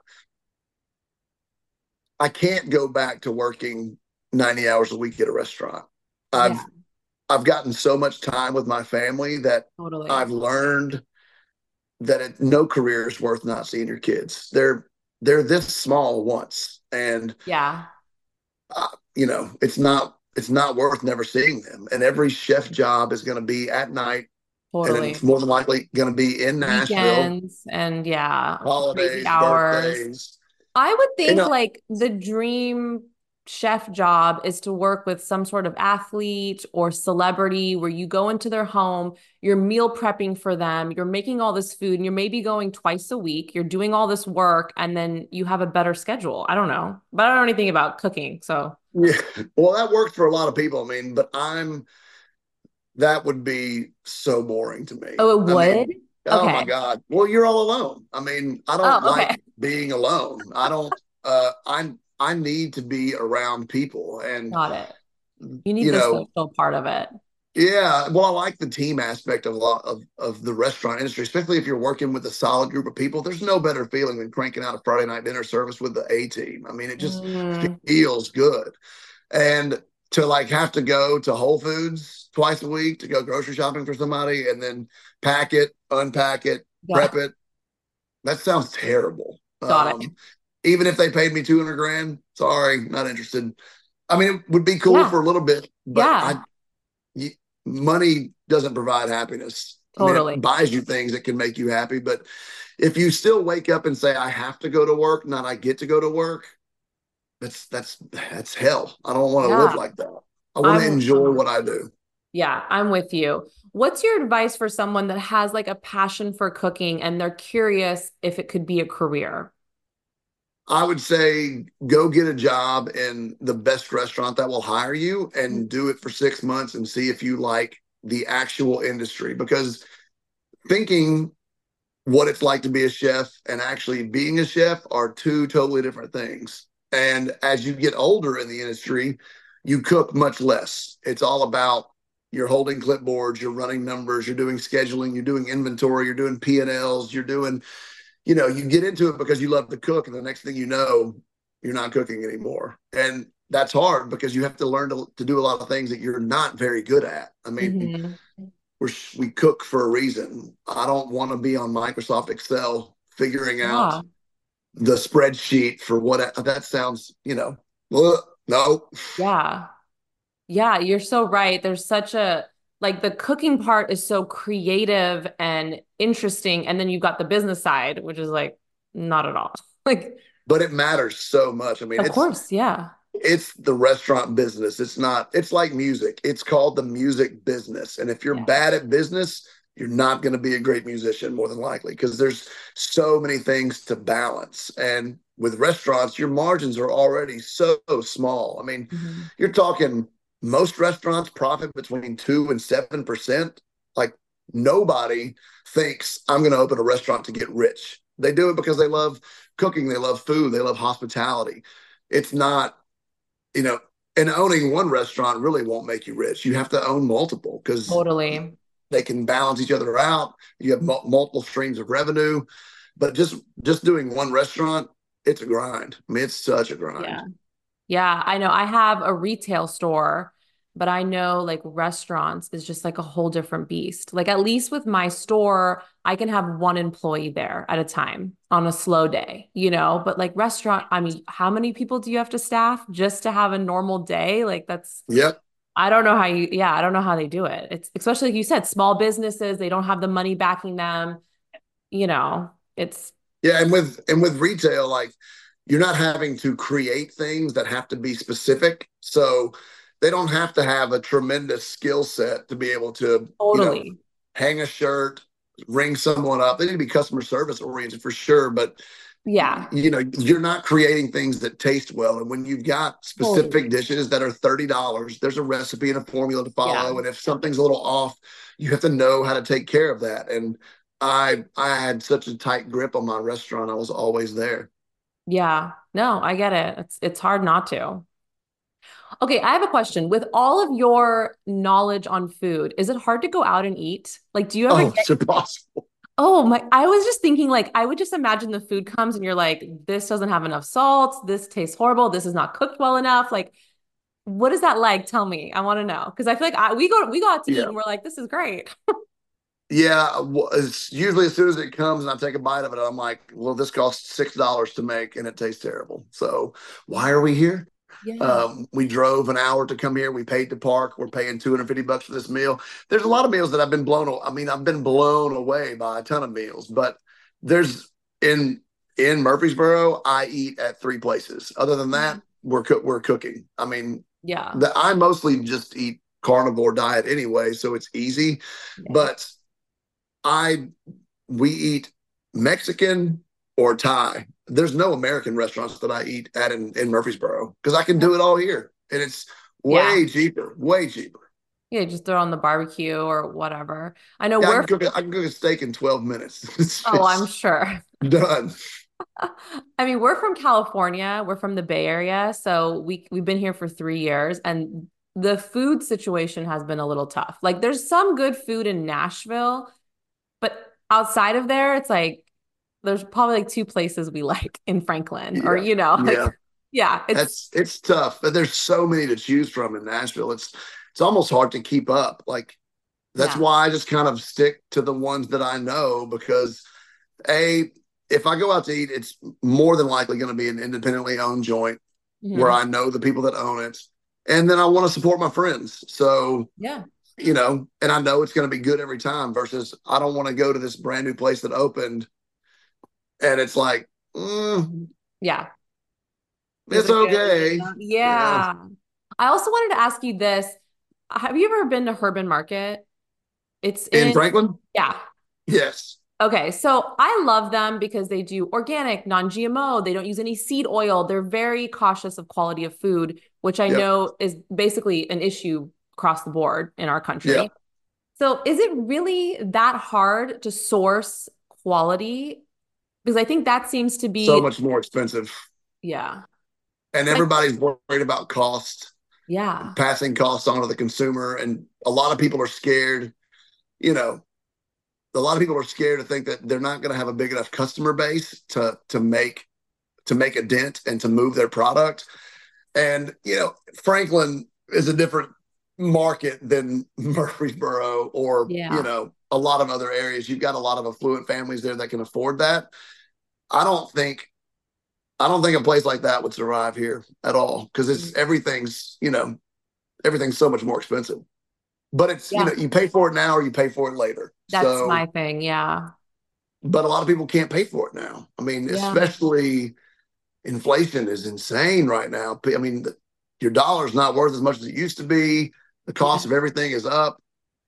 I can't go back to working ninety hours a week at a restaurant. yeah, I've I've gotten so much time with my family that totally. I've learned that it, no career is worth not seeing your kids. They're they're this small once, and Yeah, uh, you know it's not it's not worth never seeing them. And every chef job is going to be at night, and it's totally. more than likely going to be in Nashville, Weekends and yeah, crazy holidays, hours. birthdays. I would You think know, like the dream chef job is to work with some sort of athlete or celebrity where you go into their home, you're meal prepping for them, you're making all this food, and you're maybe going twice a week, you're doing all this work, and then you have a better schedule. I don't know, but I don't know anything about cooking. So, yeah. Well, that works for a lot of people. I mean, but I'm that would be so boring to me. oh, it I would? mean, oh my Okay. God. Well, you're all alone. I mean, I don't Oh, like okay. being alone. I don't uh I I need to be around people and Got it. You need you the know, social part of it. yeah, well, I like the team aspect of a lot of, of the restaurant industry, especially if you're working with a solid group of people. There's no better feeling than cranking out a Friday night dinner service with the A team. I mean, it just Mm, feels good. And to like have to go to Whole Foods twice a week to go grocery shopping for somebody and then pack it, unpack it, yeah, prep it, that sounds terrible. got it. Um, even if they paid me two hundred grand, sorry, not interested. I mean, it would be cool Yeah, for a little bit, but I, yeah, you, money doesn't provide happiness. I mean, it totally. buys you things that can make you happy, but if you still wake up and say, I have to go to work, not I get to go to work, that's that's that's hell. I don't want to live Yeah, like that. I want to I'm enjoy what I do. yeah, I'm with you. What's your advice for someone that has like a passion for cooking and they're curious if it could be a career? I would say go get a job in the best restaurant that will hire you and do it for six months and see if you like the actual industry. Because thinking what it's like to be a chef and actually being a chef are two totally different things. And as you get older in the industry, you cook much less. It's all about you're holding clipboards, you're running numbers, you're doing scheduling, you're doing inventory, you're doing P and Ls, you're doing, you know, you get into it because you love to cook, and the next thing you know, you're not cooking anymore. And that's hard because you have to learn to, to do a lot of things that you're not very good at. I mean, Hmm. we're, we cook for a reason. I don't want to be on Microsoft Excel figuring out Yeah. the spreadsheet for what that sounds, you know, ugh, no. Yeah. Yeah, you're so right. There's such a like the cooking part is so creative and interesting. And then you've got the business side, which is like not at all. Like, But it matters so much. I mean, of it's course, yeah. it's the restaurant business. It's not, it's like music. It's called the music business. And if you're Yeah. bad at business, you're not going to be a great musician more than likely because there's so many things to balance. And with restaurants, your margins are already so small. I mean, Mhm. you're talking most restaurants profit between two and seven percent. Like nobody thinks I'm going to open a restaurant to get rich. They do it because they love cooking, they love food, they love hospitality. It's not, you know, and owning one restaurant really won't make you rich. You have to own multiple because Totally. they can balance each other out. You have m- multiple streams of revenue, but just just doing one restaurant, it's a grind. I mean, it's such a grind. Yeah. Yeah, I know. I have a retail store, but I know like restaurants is just like a whole different beast. Like at least with my store, I can have one employee there at a time on a slow day, you know, but like restaurant, I mean, how many people do you have to staff just to have a normal day? Like that's, Yep. I don't know how you, yeah, I don't know how they do it. It's especially like you said, small businesses, they don't have the money backing them, you know, it's, Yeah, and with and with retail, like you're not having to create things that have to be specific. So they don't have to have a tremendous skill set to be able to, you know, totally. hang a shirt, ring someone up. They need to be customer service oriented for sure, but Yeah, you know, you're not creating things that taste well. And when you've got specific totally. dishes that are thirty dollars, there's a recipe and a formula to Yeah. follow. And if something's a little off, you have to know how to take care of that. And I I had such a tight grip on my restaurant. I was always there. Yeah. No, I get it. It's it's hard not to. Okay, I have a question. With all of your knowledge on food, is it hard to go out and eat? Like, do you ever Oh, get, it's impossible. oh my, I was just thinking, like, I would just imagine the food comes and you're like, this doesn't have enough salt, this tastes horrible, this is not cooked well enough. Like, what is that like? Tell me. I want to know. Because I feel like I, we go we go out to eat Yeah. and we're like, this is great. Yeah. Well, it's usually as soon as it comes and I take a bite of it, I'm like, well, this costs six dollars to make and it tastes terrible. So why are we here? Yeah. Um, we drove an hour to come here. We paid to park. We're paying two hundred fifty bucks for this meal. There's a lot of meals that I've been blown. I mean, I've been blown away by a ton of meals, but there's in in Murfreesboro, I eat at three places. Other than that, we're co- we're cooking. I mean, Yeah. the, I mostly just eat carnivore diet anyway, so it's easy. Yeah. But I we eat Mexican or Thai. There's no American restaurants that I eat at in, in Murfreesboro because I can do it all here. And it's Yeah. way cheaper, way cheaper. Yeah, just throw on the barbecue or whatever. I know Yeah, I we're, can cook a, I can cook a steak in twelve minutes. It's oh, I'm just sure. done. I mean, we're from California. We're from the Bay Area, so we we've been here for three years, and the food situation has been a little tough. Like, there's some good food in Nashville, but outside of there, it's like there's probably like two places we like in Franklin, or Yeah. you know, Yeah. like yeah, it's That's it's tough. But there's so many to choose from in Nashville. It's it's almost hard to keep up. Like that's yeah, why I just kind of stick to the ones that I know because a if I go out to eat, it's more than likely going to be an independently owned joint where mhm. I know the people that own it, and then I want to support my friends. So Yeah, you know, and I know it's going to be good every time. Versus, I don't want to go to this brand new place that opened, and it's like, mm, yeah. Is it's it good? Is it okay. not? Yeah, Yeah. I also wanted to ask you this. Have you ever been to Herban Market? It's in in, Franklin, yeah. yes, Okay, so I love them because they do organic, non-G M O. They don't use any seed oil. They're very cautious of quality of food, which I yep, know is basically an issue across the board in our yep. country. So is it really that hard to source quality? Because I think that seems to So be, much more expensive, yeah. and Like, everybody's worried about cost, yeah. passing costs on to the consumer, and a lot of people are scared. You know, a lot of people are scared to think that they're not going to have a big enough customer base to to make to make a dent and to move their product. And you know, Franklin is a different market than Murfreesboro or you Yeah. know a lot of other areas. You've got a lot of affluent families there that can afford that. I don't think I don't think a place like that would survive here at all because it's everything's you know everything's so much more expensive. But it's you Yeah. know you pay for it now or you pay for it later. That's So, my thing. Yeah. but a lot of people can't pay for it now. I mean, Yeah. especially inflation is insane right now. I mean, the, your dollar's not worth as much as it used to be. The Yeah. cost of everything is up.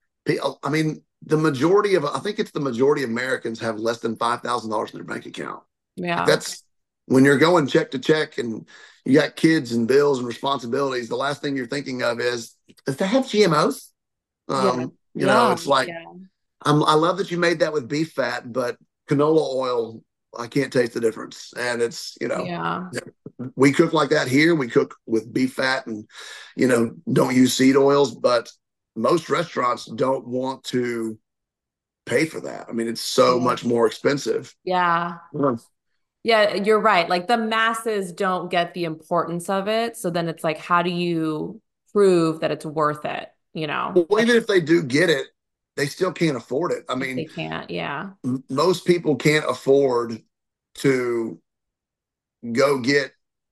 I mean, the majority of I think it's the majority of Americans have less than five thousand dollars in their bank account. Like Yeah. that's when you're going check to check and you got kids and bills and responsibilities, the last thing you're thinking of is, does that have G M Os? Yeah. Um, you know, Yeah. it's like, Yeah. I'm, I love that you made that with beef fat, but canola oil, I can't taste the difference. And it's, you know, Yeah. we cook like that here. We cook with beef fat and, you know, don't use seed oils, but most restaurants don't want to pay for that. I mean, it's so Yeah. much more expensive. Yeah. Yeah, you're right. Like the masses don't get the importance of it. So then it's like, how do you prove that it's worth it? You know, Well, even if they do get it, they still can't afford it. I if they mean, can't. Yeah. m- most people can't afford to go get,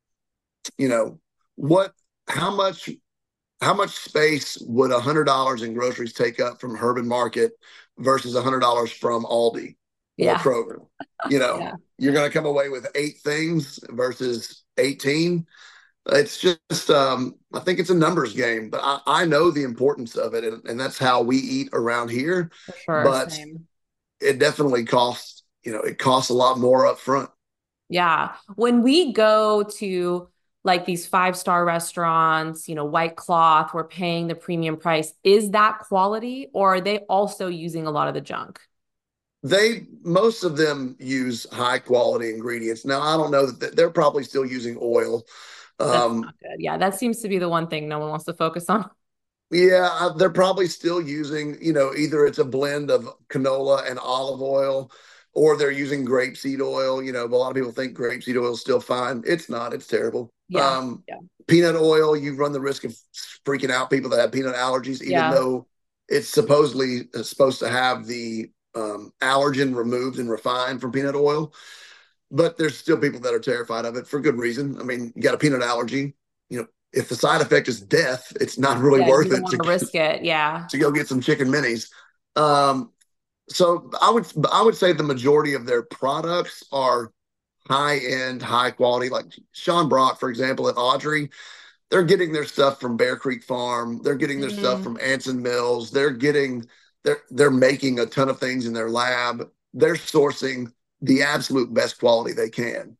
you know, what, how much, how much space would a hundred dollars in groceries take up from Herman Market versus a hundred dollars from Aldi or Yeah. Kroger? You know, Yeah. you're going to come away with eight things versus eighteen. It's just, um, I think it's a numbers game, but I, I know the importance of it, and, and that's how we eat around here. For sure. But Same. it definitely costs, you know, it costs a lot more up front. Yeah. When we go to like these five star restaurants, you know, white cloth, we're paying the premium price. Is that quality or are they also using a lot of the junk? They, most of them use high quality ingredients. Now, I don't know that they're probably still using oil. That's Um, not good. Yeah. That seems to be the one thing no one wants to focus on. yeah, they're probably still using, you know, either it's a blend of canola and olive oil, or they're using grapeseed oil. You know, but a lot of people think grapeseed oil is still fine. It's not, it's terrible. Yeah. Um, Yeah. Peanut oil, you run the risk of freaking out people that have peanut allergies, even Yeah. though it's supposedly uh, supposed to have the um, allergen removed and refined from peanut oil. But there's still people that are terrified of it for good reason. I mean, you got a peanut allergy, you know, if the side effect is death, it's not really Yeah. You worth don't it want to to risk it. Yeah. to go get some chicken minis. Um, so I would I would say the majority of their products are high end, high quality. Like Sean Brock, for example, at Audrey, they're getting their stuff from Bear Creek Farm. They're getting their stuff Mm. from Anson Mills. They're getting they're they're making a ton of things in their lab. They're sourcing the absolute best quality they can.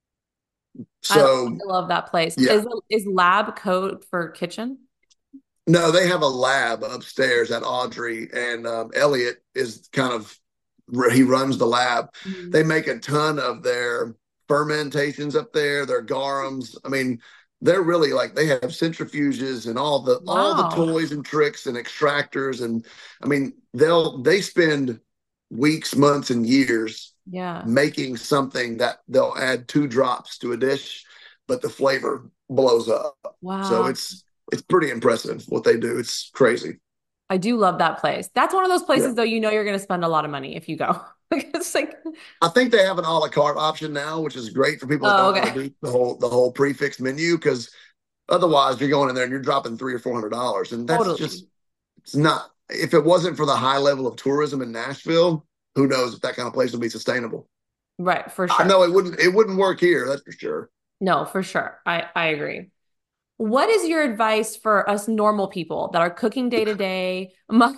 I, I So love that place. yeah, Is is lab code for kitchen? no, they have a lab upstairs at Audrey, and um, Elliot is kind of he runs the lab. Mm. They make a ton of their fermentations up there, their garums. I mean, they're really like they have centrifuges and all the all the Wow. toys and tricks and extractors, and I mean they'll they spend weeks, months, and years Yeah. making something that they'll add two drops to a dish, but the flavor blows up. So Wow. it's it's pretty impressive what they do. It's crazy. I do love that place. That's one of those Yeah. places though, you know you're going to spend a lot of money if you go. It's like, I think they have an a la carte option now, which is great for people that oh, don't want okay. to do the whole the whole prefix menu, because otherwise you're going in there and you're dropping three or four hundred dollars, and that's Totally. just it's not. If it wasn't for the high level of tourism in Nashville, who knows if that kind of place would be sustainable? Right, for I sure. know it wouldn't. It wouldn't work here. That's for sure. No, for sure. I I agree. What is your advice for us normal people that are cooking day to day? My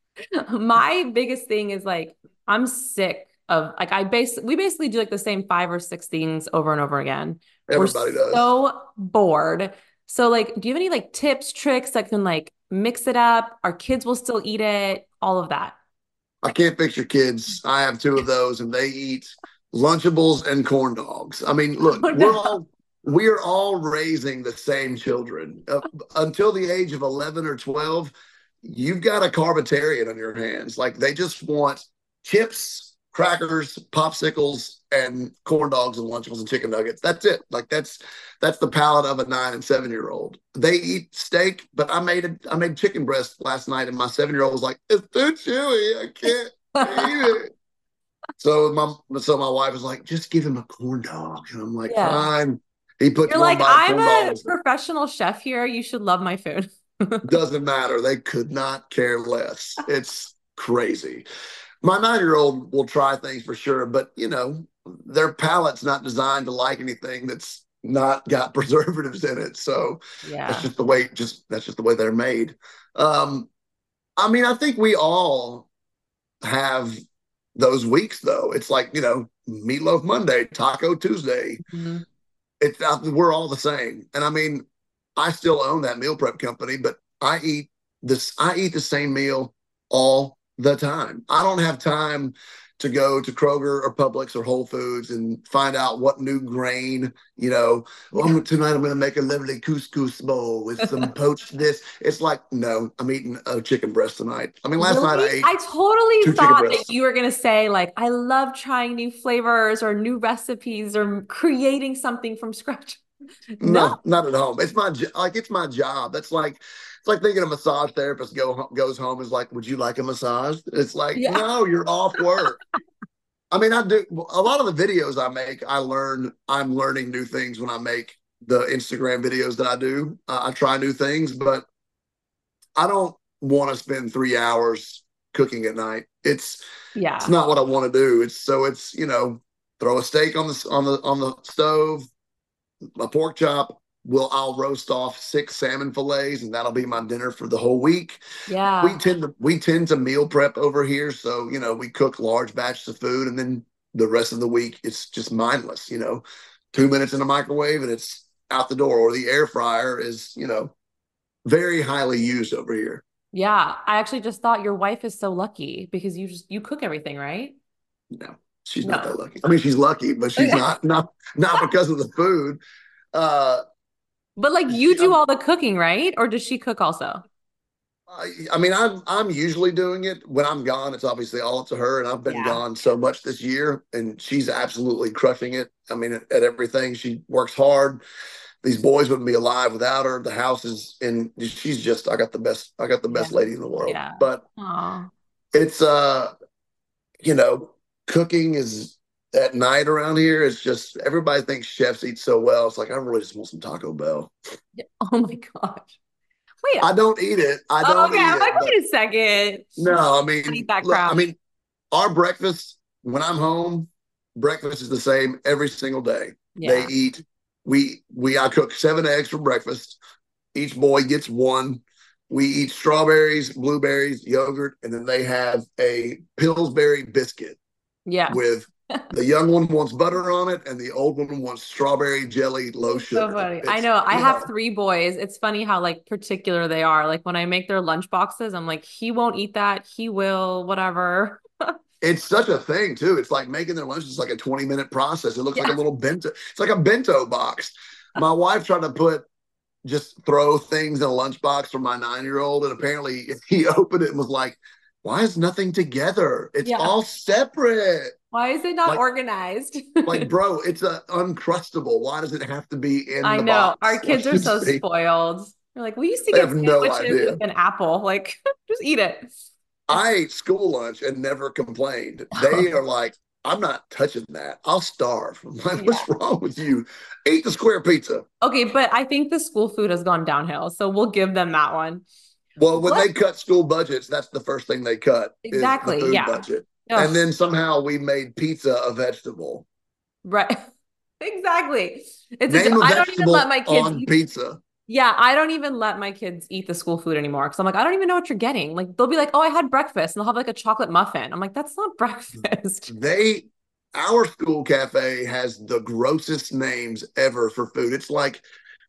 my biggest thing is like I'm sick of like I base we basically do like the same five or six things over and over again. We're Everybody does. so bored. So like, do you have any like tips, tricks that can like mix it up? Our kids will still eat it, all of that. I can't fix your kids. I have two of those, and they eat Lunchables and corn dogs. I mean, look, Oh we're no. all we're all raising the same children. Uh, until the age of eleven or twelve, you've got a carbitarian on your hands. Like they just want chips, crackers, popsicles, and corn dogs and Lunchables and chicken nuggets. That's it. Like that's that's the palate of a nine and seven year old. They eat steak, but I made a I made chicken breast last night, and my seven year old was like, "It's too chewy. I can't eat it." So my so my wife was like, "Just give him a corn dog," and I'm like, Yeah. "Fine." He puts You're one like, bite of I'm corn dog a and said, professional chef here. You should love my food. doesn't matter. They could not care less. It's crazy. My nine year old will try things for sure, but you know, their palate's not designed to like anything that's not got preservatives in it. So that's Yeah. just the way, just that's just the way they're made. Um, I mean, I think we all have those weeks though. It's like, you know, Meatloaf Monday, Taco Tuesday. Mhm. It's uh, we're all the same. And I mean, I still own that meal prep company, but I eat this. I eat the same meal all the time. I don't have time to go to Kroger or Publix or Whole Foods and find out what new grain, you know, Yeah. oh, tonight I'm going to make a lovely couscous bowl with some poached this. It's like, no, I'm eating a chicken breast tonight. I mean, last night I Really? ate I totally two chicken thought that breasts. you were going to say, like, I love trying new flavors or new recipes or creating something from scratch. No. No, not at home. It's my like it's my job. That's like it's like thinking a massage therapist go goes home is like, would you like a massage? It's like, Yeah. no, you're off work. I mean, I do a lot of the videos I make. I learn. I'm learning new things when I make the Instagram videos that I do. Uh, I try new things, but I don't want to spend three hours cooking at night. It's it's Yeah. not what I want to do. It's so it's you know throw a steak on the on the on the stove, a pork chop. Will I'll roast off six salmon fillets, and that'll be my dinner for the whole week. We Yeah. tend to we tend to meal prep over here, so you know we cook large batches of food, and then the rest of the week it's just mindless. You know, two minutes in the microwave and it's out the door. Or the air fryer is you know very highly used over here. Yeah. I actually just thought your wife is so lucky because you just you cook everything, right? No, she's not No. that lucky. I mean, she's lucky, but she's Okay. not not not because of the food. Uh, But like you she, do all the cooking, right? Or does she cook also? I, I mean, I'm I'm usually doing it when I'm gone. It's obviously all up to her, and I've been Yeah. gone so much this year, and she's absolutely crushing it. I mean, at, at everything, she works hard. These boys wouldn't be alive without her. The house is in. She's just. I got the best. I got the Yeah. best lady in the world. Yeah. But Oh. it's uh, you know, cooking is at night around here. It's just everybody thinks chefs eat so well. It's like I really just want some Taco Bell. Oh my gosh. Wait. I don't eat it. I Oh, don't okay. eat I'm it, like, but wait a second. no, I I eat mean, that look, I crap. mean, our breakfast when I'm home, breakfast is the same every single day. They Yeah. eat. We we I cook seven eggs for breakfast. Each boy gets one. We eat strawberries, blueberries, yogurt, and then they have a Pillsbury biscuit Yeah. with the young one wants butter on it, and the old one wants strawberry jelly, low It's so sugar. funny. I It's know. I you have know, three boys. It's funny how like particular they are. Like when I make their lunch boxes, I'm like, he won't eat that. He will, whatever. it's such a thing too. It's like making their lunch is like a twenty minute process. It looks like a Yeah. little bento. It's like a bento box. My wife tried to put just throw things in a lunchbox for my nine year old, and apparently he opened it and was like, "Why is nothing together? It's Yeah. all separate." Why is it not Like, organized? like, bro, it's a uncrustable. Why does it have to be in I the know. Our box? kids Like, are so they spoiled. They're like, we used to get have no sandwiches with idea. an apple. Like, just eat it. I ate school lunch and never complained. They are like, I'm not touching that. I'll starve. I'm like, Yeah. what's wrong with you? Eat the square pizza. Okay, but I think the school food has gone downhill, so we'll give them that one. Well, when What? they cut school budgets, that's the first thing they cut is the Exactly. food Yeah. budget. And Ugh, then somehow we made pizza a vegetable. right. Exactly. It's a, Name a I don't even let vegetable my kids on eat. pizza. Yeah, I don't even let my kids eat the school food anymore because I'm like, I don't even know what you're getting. Like, they'll be like, oh, I had breakfast, and they'll have like a chocolate muffin. I'm like, that's not breakfast. They, our school cafe has the grossest names ever for food. It's like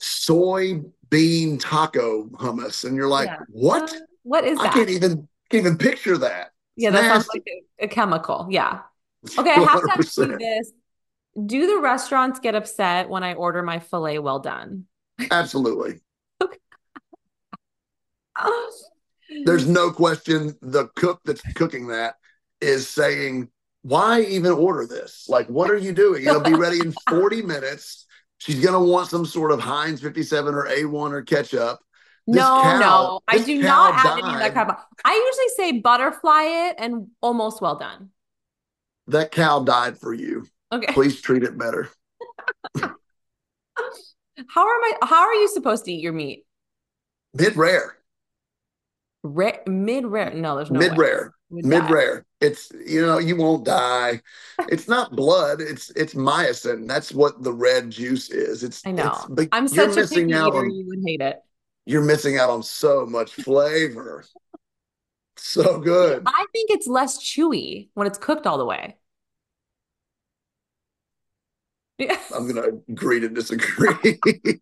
soybean taco hummus. And you're like, Yeah. Uh, what? what is I that? can't even, can't even picture that. It's Yeah, that sounds nasty. like a, a chemical. Yeah. Okay, I have to ask you one hundred percent. this. Do the restaurants get upset when I order my filet well done? Absolutely. Okay. There's no question the cook that's cooking that is saying, why even order this? Like, what are you doing? It'll be ready in forty minutes. She's going to want some sort of Heinz fifty-seven or A one or ketchup. This No, cow, no, I this do not cow add any of that died. crap. I usually say butterfly it and almost well done. That cow died for you. Okay. Please treat it better. How am I, how are you supposed to eat your meat? Mid rare, Rare, mid rare? No, there's no way. mid rare, Would mid die. rare. It's you know you won't die. It's not blood. It's it's myosin. That's what the red juice is. It's I it's know. but I'm you're such a missing picky out eater, on you would hate it. you're missing out on so much flavor. So good. I think it's less chewy when it's cooked all the way. Yeah. I'm gonna agree to disagree.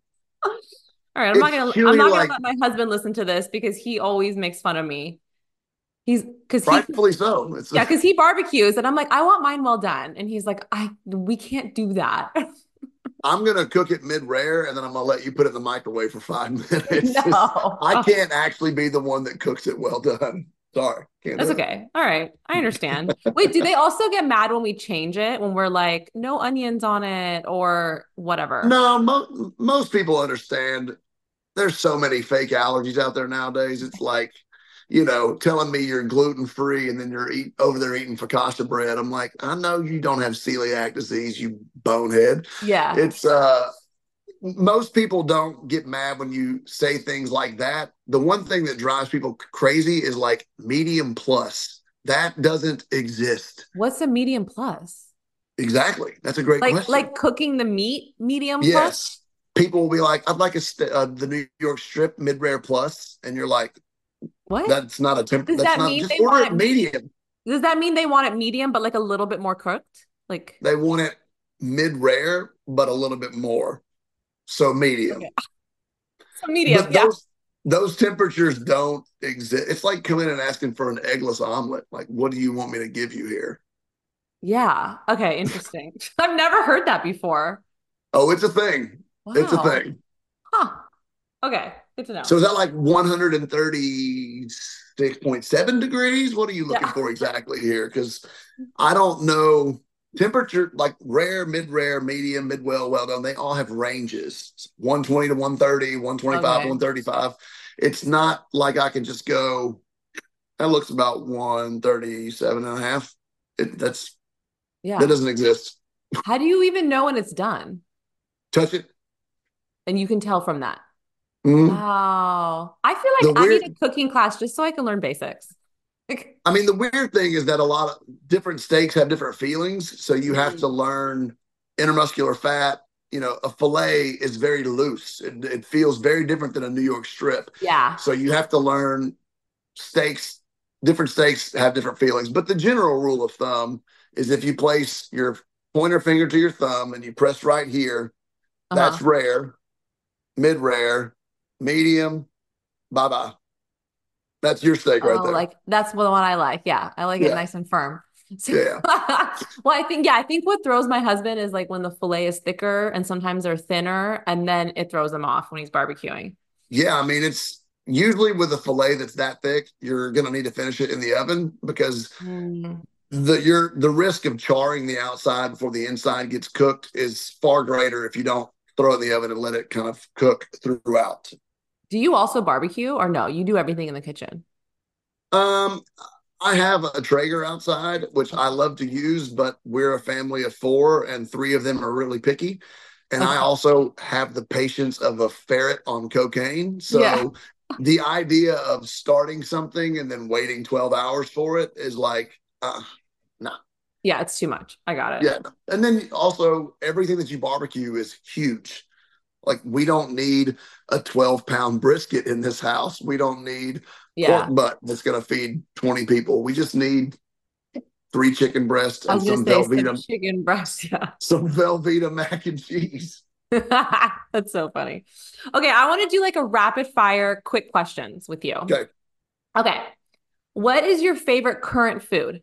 All right, I'm not It's gonna I'm chewy not gonna like let my husband listen to this because he always makes fun of me. He's because he rightfully so. It's a, yeah, because he barbecues and I'm like, I want mine well done. And he's like, I we can't do that. I'm gonna cook it mid rare and then I'm gonna let you put it in the microwave for five minutes. It's, No. I Oh, can't actually be the one that cooks it well done. Sorry, can't that's do it. okay. All right. I understand. Wait, do they also get mad when we change it when we're like, no onions on it or whatever? No, mo- most people understand. There's so many fake allergies out there nowadays. It's like, you know, telling me you're gluten free and then you're eat, over there eating focaccia bread. I'm like, I know you don't have celiac disease, you bonehead. Yeah. It's uh most people don't get mad when you say things like that. The one thing that drives people crazy is like medium plus. That doesn't exist. What's a medium plus? Exactly. That's a great Like question. like cooking the meat medium plus? Yes. People will be like, I'd like a st- uh, the New York strip mid rare plus, and you're like, What? that's not a temp. Does That's that not. mean Just they order want it it medium? medium. Does that mean they want it medium but like a little bit more cooked? Like They want it mid rare, but a little bit more. So medium. okay. So medium, But yeah. those those temperatures don't exist. It's like coming in and asking for an eggless omelet. Like, what do you want me to give you here? Yeah. Okay, interesting. I've never heard that before. Oh, it's a thing. It's a Wow. thing. Huh. Okay, good to So know. is that like one hundred thirty-six point seven degrees? What are you looking Yeah. for exactly here? Because I don't know temperature, like rare, mid rare, medium, mid well, well done. They all have ranges one twenty to one thirty, one twenty-five to Okay. one thirty-five. It's not like I can just go, that looks about one thirty-seven and a half. It, that's, that Yeah. doesn't exist. How do you even know when it's done? Touch it. And you can tell from that. Mm-hmm. Wow. I feel like The I need a weird, cooking class just so I can learn basics. Like, I mean, the weird thing is that a lot of different steaks have different feelings. So you have mm, to learn intermuscular fat. You know, a filet is very loose. It, it feels very different than a New York strip. yeah. So you have to learn steaks, different steaks have different feelings. But the general rule of thumb is if you place your pointer finger to your thumb and you press right here, Uh-huh. that's rare, mid rare, medium, bye bye. That's your steak right Oh, there. like that's the one I like. Yeah. I like it Yeah. nice and firm. So, Yeah. well, I think, yeah, I think what throws my husband is like when the fillet is thicker and sometimes they're thinner, and then it throws him off when he's barbecuing. Yeah, I mean, it's usually with a fillet that's that thick, you're gonna need to finish it in the oven because Mm. the your the risk of charring the outside before the inside gets cooked is far greater if you don't throw it in the oven and let it kind of cook throughout. Do you also barbecue or no? You do everything in the kitchen. Um, I have a Traeger outside, which I Okay. love to use, but we're a family of four, and three of them are really picky. And I Okay. also have the patience of a ferret on cocaine. Yeah. So the idea of starting something and then waiting twelve hours for it is like, uh, no. Nah. Yeah, it's too much. I got it. Yeah. And then also, everything that you barbecue is huge. Like, we don't need a twelve pound brisket in this house. We don't need pork Yeah. butt that's going to feed twenty people. We just need three chicken breasts I and was gonna some say some Velveeta, chicken breast. Yeah. some Velveeta mac and cheese. That's so funny. Okay, I want to do like a rapid fire quick questions with you. Okay. Okay. What is your favorite current food?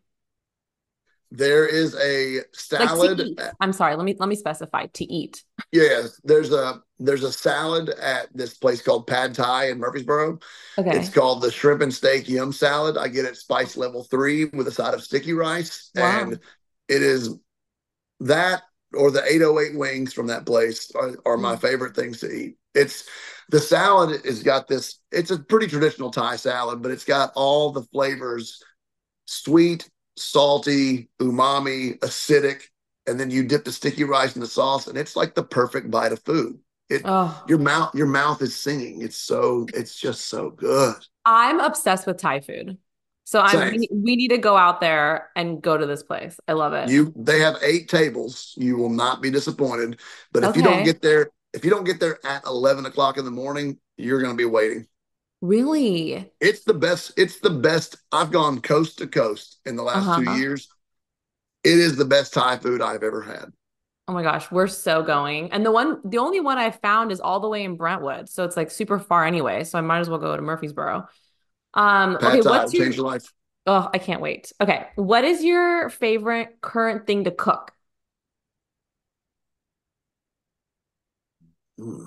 There is a Like to salad. eat. I'm sorry, let me let me specify to eat. Yeah, there's a there's a salad at this place called Pad Thai in Murfreesboro. It's Okay. called the shrimp and steak yum salad. I get it spice level three with a side of sticky rice, and Wow. it is that or the eight oh eight wings from that place are, are my Mm. favorite things to eat. It's the salad has got this. It's a pretty traditional Thai salad, but it's got all the flavors: sweet, salty, umami, acidic, and then you dip the sticky rice in the sauce, and it's like the perfect bite of food. It Oh, your mouth your mouth is singing. It's so it's just so good. I'm obsessed with Thai food. So I'm Same. we, we need to go out there and go to this place. I love it. You they have eight tables. You will not be disappointed. But if you don't Okay. get there, if you don't get there at eleven o'clock in the morning, you're going to be waiting. Really? It's the best. It's the best. I've gone coast to coast in the last two Uh-huh. years. It is the best Thai food I've ever had. Oh my gosh, we're so going. And the one, the only one I found is all the way in Brentwood. So it's like super far anyway. So I might as well go to Murfreesboro. Um, okay, Pad Thai what's will your, change your life. oh, I can't wait. Okay, what is your favorite current thing to cook? Mm.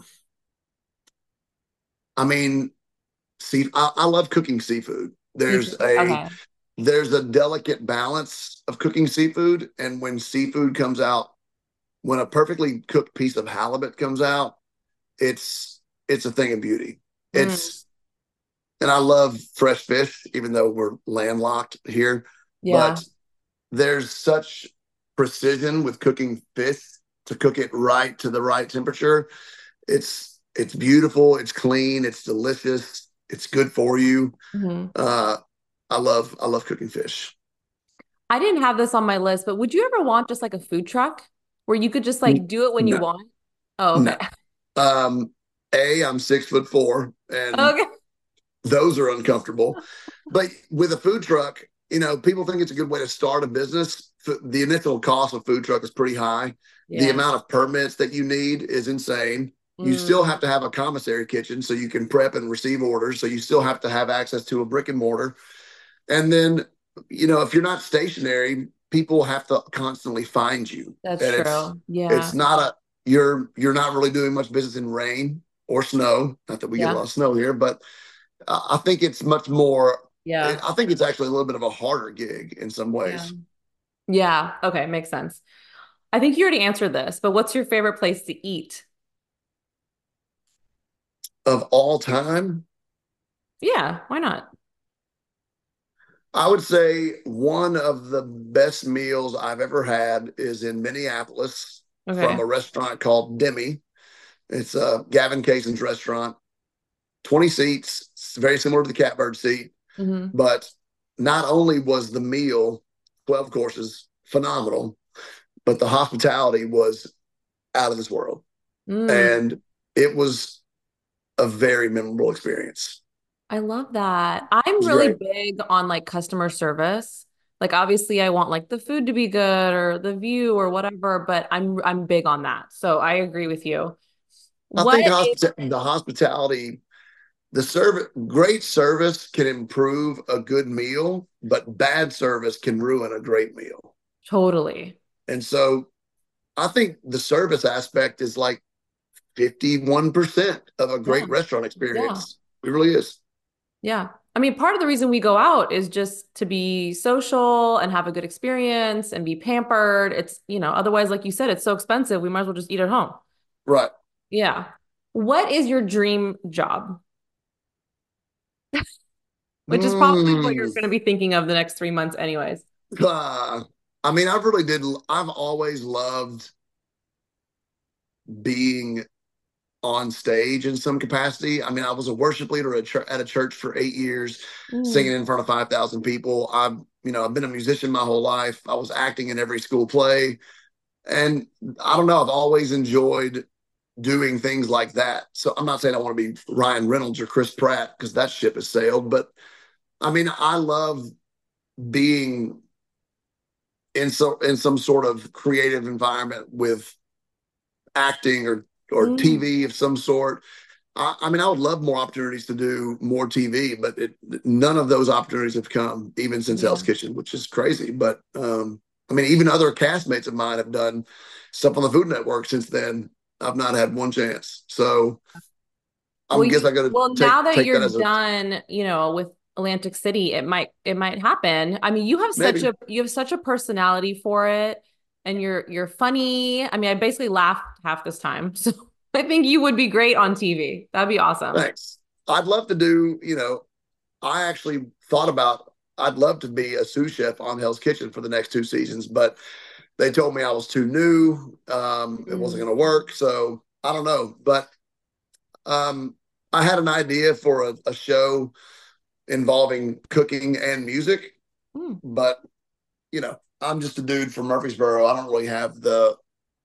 I mean, see, I, I love cooking seafood. There's Seafood. a Okay. there's a delicate balance of cooking seafood, and when seafood comes out, when a perfectly cooked piece of halibut comes out, it's it's a thing of beauty. Mm, It's and I love fresh fish, even though we're landlocked here. yeah. But there's such precision with cooking fish to cook it right to the right temperature. It's it's beautiful, it's clean, it's delicious, it's good for you. Hmm. Uh, I love I love cooking fish. I didn't have this on my list, but would you ever want just like a food truck where you could just like do it when you No, want? Oh, okay. no. Um, a, I'm six foot four, and Okay. those are uncomfortable. But with a food truck, you know, people think it's a good way to start a business. The initial cost of food truck is pretty high. The Yeah. amount of permits that you need is insane. You still Mm, have to have a commissary kitchen so you can prep and receive orders. So you still have to have access to a brick and mortar. And then, you know, if you're not stationary, people have to constantly find you. that's And it's true. Yeah. it's not a you're you're not really doing much business in rain or snow. Not that we get a Yeah. lot of snow here, but I think it's much more. Yeah. I think it's actually a little bit of a harder gig in some Yeah. ways. Yeah. Okay. Makes sense. I think you already answered this, but what's your favorite place to eat? Of all time, Yeah. Why not? I would say one of the best meals I've ever had is in Minneapolis from Okay. a restaurant called Demi. It's uh, Gavin Kaysen's restaurant, twenty seats. It's very similar to the Catbird seat, Hmm. but not only was the meal, twelve courses, phenomenal, but the hospitality was out of this world. Mm, And it was a very memorable experience. I love that. It I'm was really great. big on like customer service. Like obviously I want like the food to be good or the view or whatever, but I'm I'm big on that. So I agree with you. I What think is, hospita- the hospitality, the service, great service can improve a good meal, but bad service can ruin a great meal. totally. And so I think the service aspect is like fifty-one percent of a Yeah. great restaurant Yeah. experience. It really is. Yeah. I mean, part of the reason we go out is just to be social and have a good experience and be pampered. It's, you know, otherwise, like you said, it's so expensive. We might as well just eat at home. Right. Yeah. What is your dream job? Which is probably what you're Mm. going to be thinking of the next three months, anyways. Uh, I mean, I really did. I've always loved being on stage in some capacity. I mean, I was a worship leader at, ch- at a church for eight years, Mm, singing in front of five thousand people. I've, you know, I've been a musician my whole life. I was acting in every school play. And I don't know, I've always enjoyed doing things like that. So I'm not saying I want to be Ryan Reynolds or Chris Pratt because that ship has sailed. But I mean, I love being in so in some sort of creative environment with acting or or mm, T V of some sort. I, I mean, I would love more opportunities to do more T V, but it, none of those opportunities have come even since Hell's yeah. Kitchen, which is crazy. But um, I mean, even other castmates of mine have done stuff on the Food Network since then. I've not had one chance, so I Well, guess you, I got to well, now take that take you're that as a done, you know, with Atlantic City, it might it might happen. I mean, you have such maybe. a you have such a personality for it, and you're you're funny. I mean, I basically laughed half this time, so I think you would be great on T V. That'd be awesome. Thanks. I'd love to do. You know, I actually thought about. I'd love to be a sous chef on Hell's Kitchen for the next two seasons, but they told me I was too new. Um, it wasn't Mm, going to work. So I don't know. But um, I had an idea for a, a show involving cooking and music. mm. But, you know, I'm just a dude from Murfreesboro. I don't really have the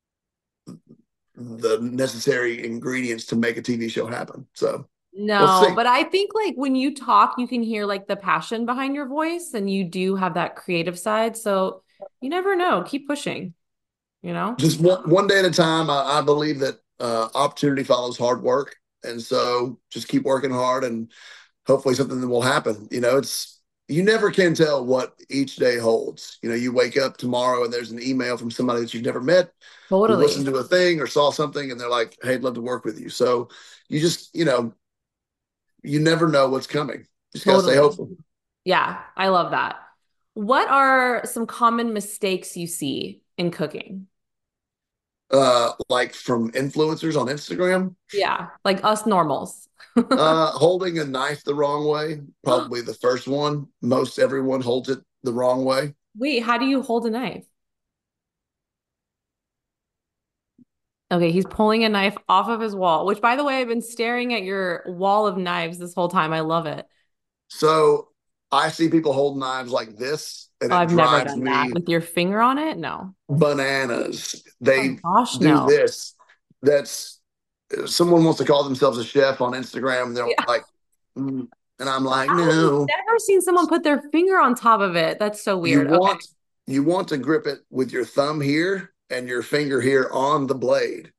the necessary ingredients to make a T V show happen. So we'll No, see. but I think like when you talk, you can hear like the passion behind your voice, and you do have that creative side. So you never know. Keep pushing. you know? Just one, one day at a time. I, I believe that uh, opportunity follows hard work. And so just keep working hard and hopefully something will happen. You know, it's, you never can tell what each day holds. You know, you wake up tomorrow and there's an email from somebody that you've never met who listened Totally. to a thing or saw something and they're like, hey, I'd love to work with you. So you just, you know, you never know what's coming. Just got to stay Totally. hopeful. Yeah, I love that. What are some common mistakes you see in cooking? Uh, like from influencers on Instagram, Yeah, like us normals. uh, holding a knife the wrong way, probably the first one. Most everyone holds it the wrong way. Wait, how do you hold a knife? Okay, he's pulling a knife off of his wall, which by the way, I've been staring at your wall of knives this whole time. I love it. So I see people hold knives like this, and Oh, it I've never drives done that. me With your finger on it? No. bananas. Oh They gosh, do no. this. That's someone wants to call themselves a chef on Instagram, and they're Yeah. like, mm, and I'm like, I've no. never seen someone put their finger on top of it. That's so You weird. Okay. want you want to grip it with your thumb here and your finger here on the blade.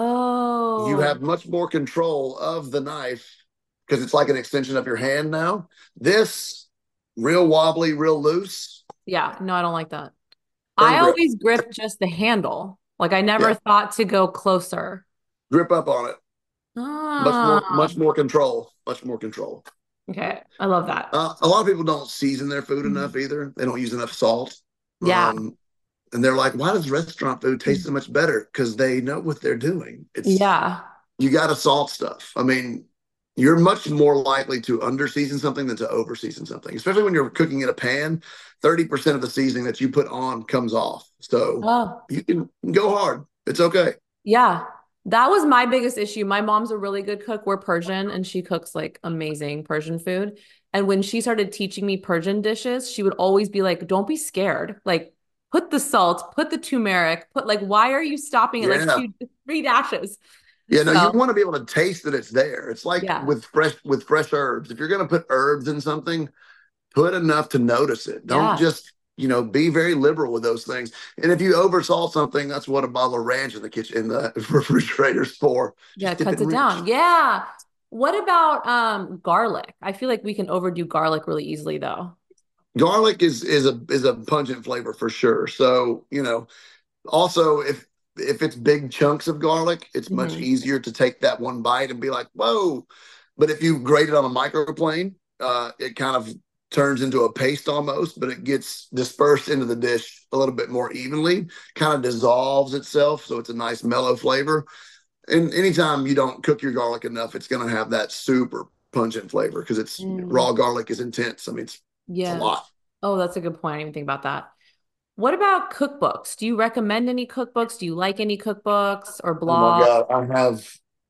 You Oh, have much more control of the knife because it's like an extension of your hand now. This real wobbly, real loose, yeah. No, I don't like that. firm I grip. always grip just the handle. Like I never Yeah, thought to go closer. grip up on it. Much more, Ah, much more control. Much more control. okay. I love that. Uh, a lot of people don't season their food enough Mhm. either. They don't use enough salt. Yeah. Um, and they're like, why does restaurant food taste so much better? Because they know what they're doing. It's Yeah. you got to salt stuff. I mean, you're much more likely to under season something than to over season something, especially when you're cooking in a pan. thirty percent of the seasoning that you put on comes off. So Oh, you can go hard. It's okay. yeah. That was my biggest issue. My mom's a really good cook. We're Persian and she cooks like amazing Persian food. And when she started teaching me Persian dishes, she would always be like, don't be scared. Like, put the salt, put the turmeric, put like, why are you stopping at like Yeah. two, three dashes? Yeah, no, you So, want to be able to taste that it's there. It's like yeah. with fresh with fresh herbs. If you're going to put herbs in something, put enough to notice it. Don't Yeah. just, you know, be very liberal with those things. And if you oversalt something, that's what a bottle of ranch in the kitchen in the refrigerator's for. Yeah, Just it dip it cuts in it down. ranch. Yeah. What about um garlic? I feel like we can overdo garlic really easily though. Garlic is is a is a pungent flavor for sure. So, you know, also if if it's big chunks of garlic, it's much Hmm. easier to take that one bite and be like, whoa. But if you grate it on a microplane, uh, it kind of turns into a paste almost, but it gets dispersed into the dish a little bit more evenly, kind of dissolves itself. So it's a nice mellow flavor. And anytime you don't cook your garlic enough, it's going to have that super pungent flavor because it's Mm, raw garlic is intense. I mean, it's, it's a yes. lot. Oh, that's a good point. I didn't even think about that. What about cookbooks? Do you recommend any cookbooks? Do you like any cookbooks or Oh my blogs? God. I have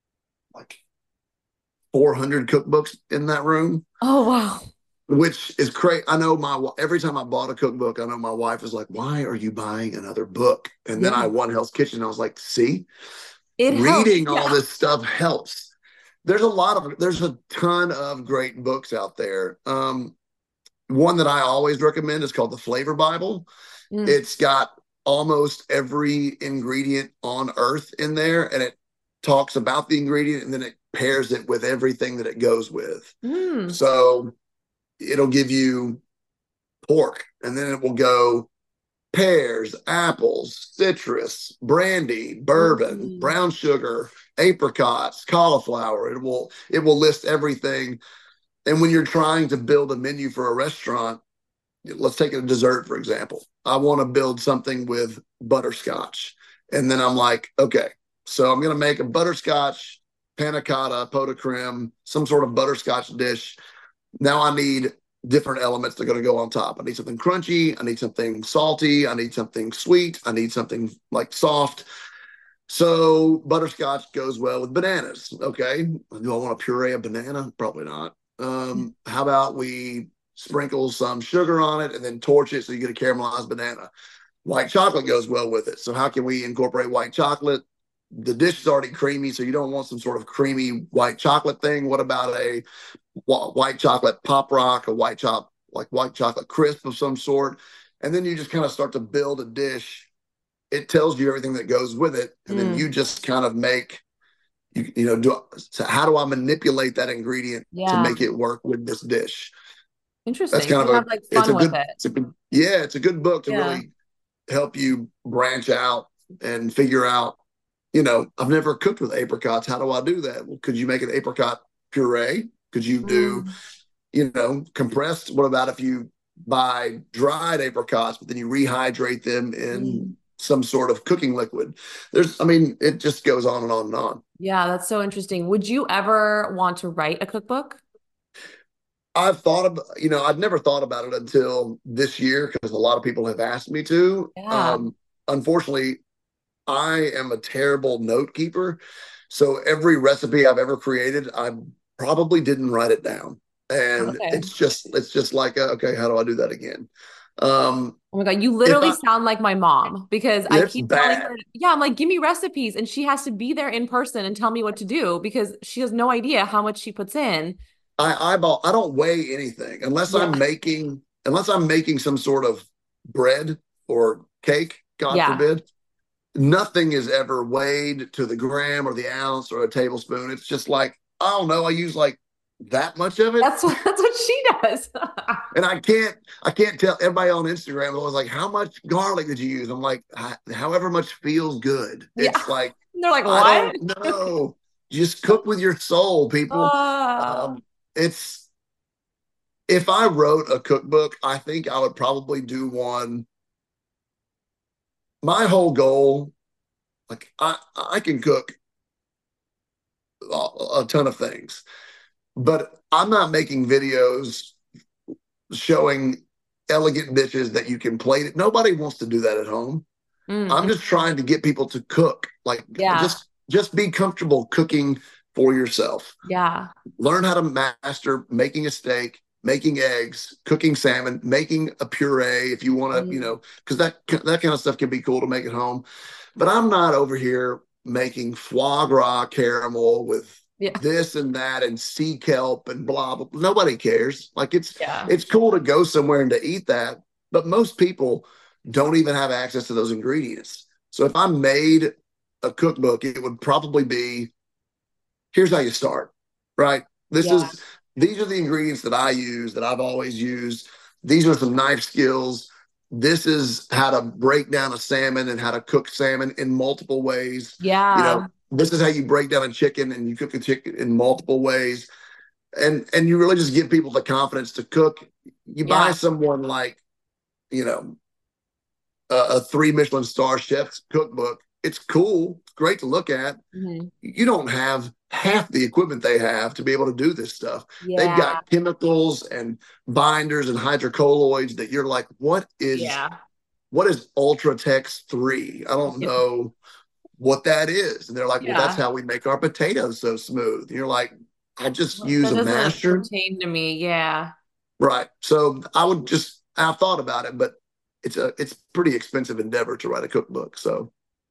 like four hundred cookbooks in that room, Oh, wow. which is crazy. I know my every time I bought a cookbook, I know my wife is like, "Why are you buying another book?" And then I Yeah. won Hell's Kitchen. I was like, "See, It helps. reading all Yeah. this stuff helps." There's a lot of there's a ton of great books out there. Um, one that I always recommend is called the Flavor Bible. Mm, It's got almost every ingredient on earth in there, and it talks about the ingredient and then it pairs it with everything that it goes with. mm, So it'll give you pork, and then it will go pears, apples, citrus, brandy, bourbon, mm, brown sugar, apricots, cauliflower. It will it will list everything. And when you're trying to build a menu for a restaurant, let's take a dessert for example. I want to build something with butterscotch, and then I'm like, okay, so I'm going to make a butterscotch panna cotta, pot de creme, some sort of butterscotch dish. Now I need different elements that are going to go on top. I need something crunchy. I need something salty. I need something sweet. I need something like soft. So butterscotch goes well with bananas. Okay. Do I want to puree a banana? Probably not. Um, how about we sprinkle some sugar on it and then torch it so you get a caramelized banana? White chocolate goes well with it. So how can we incorporate white chocolate? The dish is already creamy, so you don't want some sort of creamy white chocolate thing. What about a white chocolate pop rock, a white chop like white chocolate crisp of some sort, and then you just kind of start to build a dish. it tells you everything that goes with it. And then Mm. you just kind of make, you, you know, do, so how do I manipulate that ingredient to Yeah. make it work with this dish? That's Interesting. kind You of a, have like it's a fun with good, it. it's a good, yeah, it's a good book to Yeah. really help you branch out and figure out, you know, I've never cooked with apricots. How do I do that? Well, could you make an apricot puree? Could you do, Mm. you know, compressed? What about if you buy dried apricots, but then you rehydrate them in Mm. some sort of cooking liquid? There's, I mean, it just goes on and on and on. Yeah, that's so interesting. Would you ever want to write a cookbook? I've thought of, you know, I'd never thought about it until this year because a lot of people have asked me to. Yeah. Um, unfortunately, I am a terrible note keeper. So every recipe I've ever created, I probably didn't write it down. And Okay. it's just, it's just like, uh, okay, how do I do that again? Um, Oh my God, you if literally I, sound like my mom because I it's keep telling her, bad. yeah, I'm like, give me recipes. And she has to be there in person and tell me what to do because she has no idea how much she puts in. I eyeball, I don't weigh anything unless Yeah. I'm making, unless I'm making some sort of bread or cake, God Yeah. forbid. Nothing is ever weighed to the gram or the ounce or a tablespoon. It's just like, I don't know, I use like that much of it. That's what, that's what she does. And I can't, I can't tell everybody on Instagram. I was like, how much garlic did you use? I'm like, however much feels good. Yeah. It's like, They're like, I what? don't know. Just cook with your soul, people. Uh, Um, it's, if I wrote a cookbook, I think I would probably do one. My whole goal, like I, I can cook a, a ton of things, but I'm not making videos showing elegant dishes that you can plate it. Nobody wants to do that at home. I'm mm, just trying to get people to cook. Like yeah. just just be comfortable cooking for yourself. Yeah. Learn how to master making a steak, making eggs, cooking salmon, making a puree if you want to, you Mm, know, because that that kind of stuff can be cool to make at home. But I'm not over here making foie gras caramel with yeah. this and that and sea kelp and blah blah. Nobody cares. Like it's Yeah. it's cool to go somewhere and to eat that, but most people don't even have access to those ingredients. So if I made a cookbook, it would probably be, here's how you start, right? This Yeah. is these are the ingredients that I use that I've always used. These are some knife skills. This is how to break down a salmon and how to cook salmon in multiple ways. You Yeah. know, this is how you break down a chicken and you cook a chicken in multiple ways. And and you really just give people the confidence to cook. You buy Yeah. someone like, you know, a, a three Michelin star chef's cookbook. It's cool. It's great to look at. Mhm. You don't have half the equipment they have to be able to do this stuff. They've Yeah. got chemicals and binders and hydrocolloids that you're like, what is Yeah. what is Ultratex three? I don't Yeah. know what that is. And they're like, well, that's Yeah. how we make our potatoes so smooth. And you're like, I just use That a doesn't masher. pertain to me. Yeah. Right. So I would just I've thought about it, but it's a it's pretty expensive endeavor to write a cookbook. So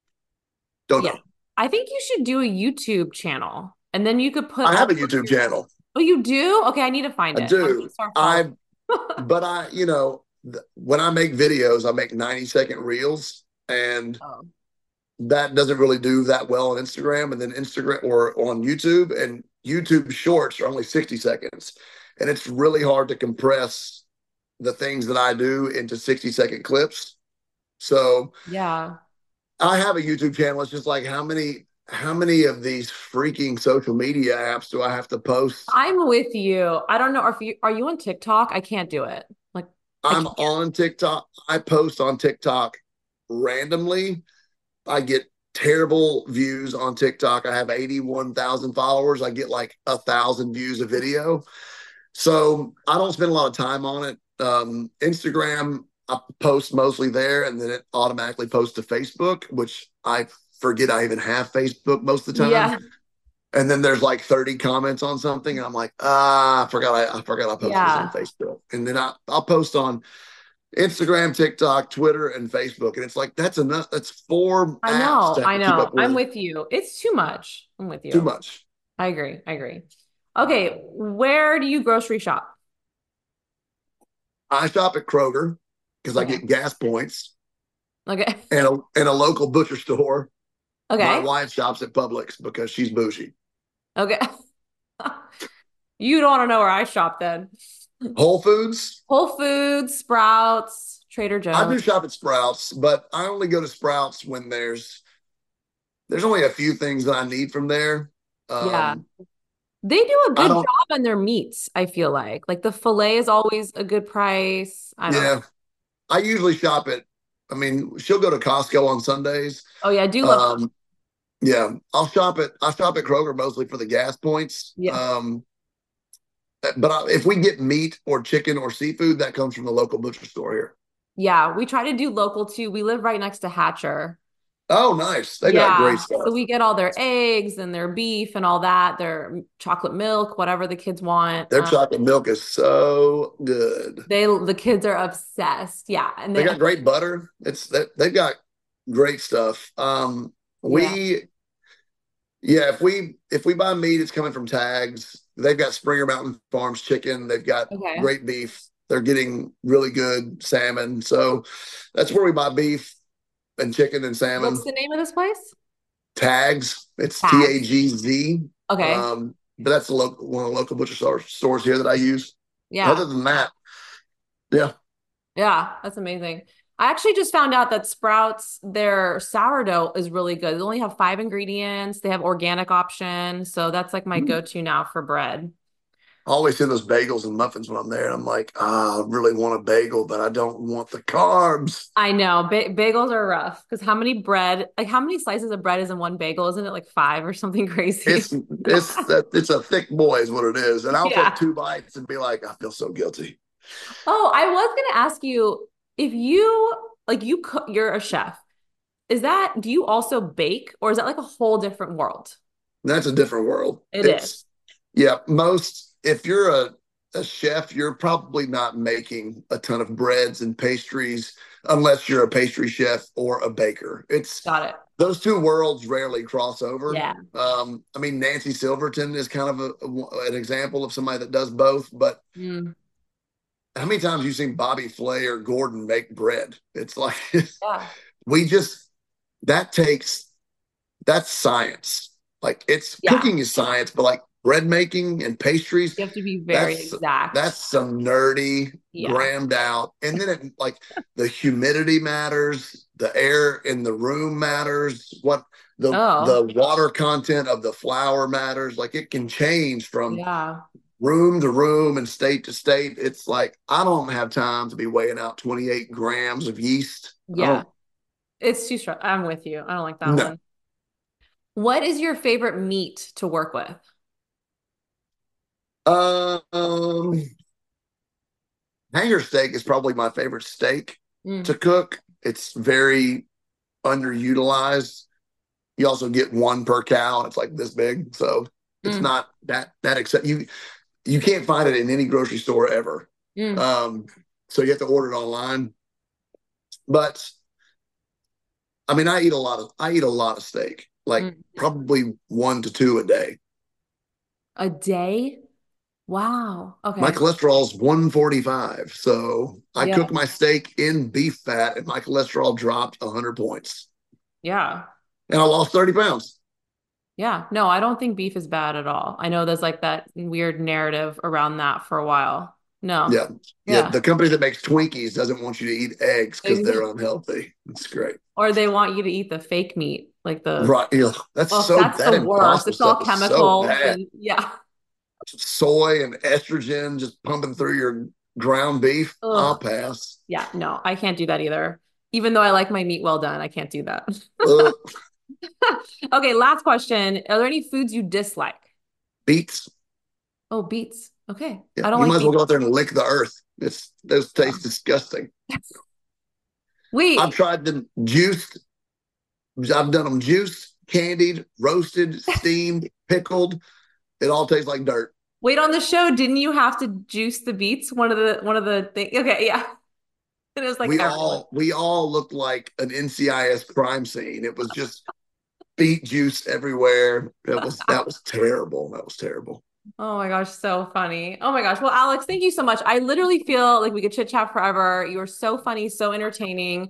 don't Yeah. know. I think you should do a YouTube channel and then you could put I all have a of YouTube your, channel. oh, you do? Okay, I need to find I it. I'm gonna do. start following. I but I, you know, th- when I make videos, I make ninety second reels, and Oh. that doesn't really do that well on Instagram and then Instagram or on YouTube. And YouTube shorts are only sixty seconds. And it's really hard to compress the things that I do into sixty second clips. So Yeah. I have a YouTube channel. It's just like how many how many of these freaking social media apps do I have to post? I'm with you. I don't know if you are you on TikTok? I can't do it. Like I I'm can't. on TikTok. I post on TikTok randomly. I get terrible views on TikTok. I have eighty-one thousand followers. I get like a thousand views a video. So I don't spend a lot of time on it. Um, Instagram, I post mostly there and then it automatically posts to Facebook, which I forget I even have Facebook most of the time. Yeah. And then there's like thirty comments on something. And I'm like, ah, I forgot I, I forgot I posted this on Yeah. Facebook. And then I, I'll post on Instagram, TikTok, Twitter, and Facebook. And it's like, that's enough. That's four I apps know. to have I to keep know. up I'm with. with you. It's too much. I'm with Too you. much. I agree. I agree. Okay, where do you grocery shop? I shop at Kroger because I Okay. get gas points. Okay. and a, and a local butcher store. My Okay. wife shops at Publix because she's bougie. Okay. You don't want to know where I shop then. Whole Foods, Whole Foods, Sprouts, Trader I Joe's. do shop at Sprouts, but I only go to Sprouts when there's there's only a few things that I need from there. Yeah. Um, They do a I good don't. job on their meats, I feel like. Like the filet is always a good price. I don't know. Yeah, I usually shop at. I mean, she'll go to Costco on Sundays. Oh yeah, I do love Um, yeah, I'll shop at I shop at Kroger mostly for the gas points. yeah. Um, but I, if we get meat or chicken or seafood, that comes from the local butcher store here. Yeah, we try to do local too. We live right next to Hatcher. Oh, nice! They got great Yeah. So stuff. we get all their eggs and their beef and all that, their chocolate milk, whatever the kids want. Their Um, chocolate milk is so good. they the kids are obsessed. Yeah. And They they got great butter. It's they, they've got great stuff. Um, yeah. we yeah, if we if we buy meat, it's coming from Tags. They've got Springer Mountain Farms chicken. They've got Okay. great beef. They're getting really good salmon. So that's where we buy beef and chicken and What's salmon. the name of this place? Tags. It's T A Tags. G Z. Okay. Um, but that's the local one of the local butcher stores stores here that I use. Yeah. Other than that, yeah. Yeah, that's amazing. I actually just found out that Sprouts, their sourdough is really good. They only have five ingredients. They have organic option. So that's like my go-to now for bread. I always see those bagels and muffins when I'm there, and I'm like, ah, I really want a bagel, but I don't want the carbs. I know ba bagels are rough because how many bread, like how many slices of bread is in one bagel? Isn't it like five or something crazy? It's it's that it's a thick boy is what it is, and I'll take Yeah. two bites and be like, I feel so guilty. Oh, I was gonna ask you if you like you cook, you're a chef. Is that, do you also bake or is that like a whole different world? That's a different world. It is. It's yeah, most if you're a a chef, you're probably not making a ton of breads and pastries unless you're a pastry chef or a baker. It's Got it. those two worlds rarely cross over. Yeah. Um, I mean, Nancy Silverton is kind of a, a, an example of somebody that does both, but Mm, how many times have you seen Bobby Flay or Gordon make bread? It's like yeah. we just that takes that's science. Like it's Yeah. cooking is science, but like bread making and pastries, You have to be very that's exact. that's some nerdy, Yeah. grammed out. And then it like the humidity matters, the air in the room matters, what the Oh, the water content of the flour matters. Like it can change from yeah. room to room and state to state. It's like I don't have time to be weighing out twenty-eight grams of yeast. I Yeah. don't It's too strong. I'm with you. I don't like that no. one. What is your favorite meat to work with? Um, hanger steak is probably my favorite steak to Mm, cook. It's very underutilized. You also get one per cow, and it's like this big, so it's mm, not that that except you you can't find it in any grocery store ever. mm. Um, so you have to order it online. But I mean, I eat a lot of I eat a lot of steak, like Mm. probably one to two a day. A day? Wow. My Okay. cholesterol is one forty-five. So I Yeah. cook my steak in beef fat and my cholesterol dropped one hundred points. Yeah. And I lost thirty pounds. Yeah. No, I don't think beef is bad at all. I know there's like that weird narrative around that for a while. No. Yeah. Yeah. Yeah. The company that makes Twinkies doesn't want you to eat eggs because they're Ex- unhealthy. It's great. Or they want you to eat the fake meat, like the, Right. Ugh, that's oh, so, that's the that worst. impossible It's all stuff is so chemicals bad. and yeah. Soy and estrogen just pumping through your ground beef. I'll Ugh. pass. Yeah. No, I can't do that either. Even though I like my meat well done, I can't do that. Ugh. Okay, last question. Are there any foods you dislike? Beets. Oh, beets. Okay. Yeah. I don't You like might as well beets. go out there and lick the earth. It's those taste disgusting. I've Wait, tried them juiced. I've done them juiced, candied, roasted, steamed, pickled. It all tastes like dirt. wait on the show. Didn't you have to juice the beets? One of the one of the things. Okay, yeah. It was like We everyone. all we all looked like an N C I S crime scene. It was just beet juice everywhere. It was that was terrible. That was terrible. Oh my gosh, so funny. Oh my gosh. Well, Alex, thank you so much. I literally feel like we could chit chat forever. You are so funny, so entertaining.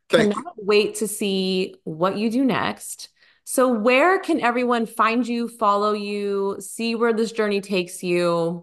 Thank Cannot you. wait to see what you do next. So, where can everyone find you, follow you, see where this journey takes you?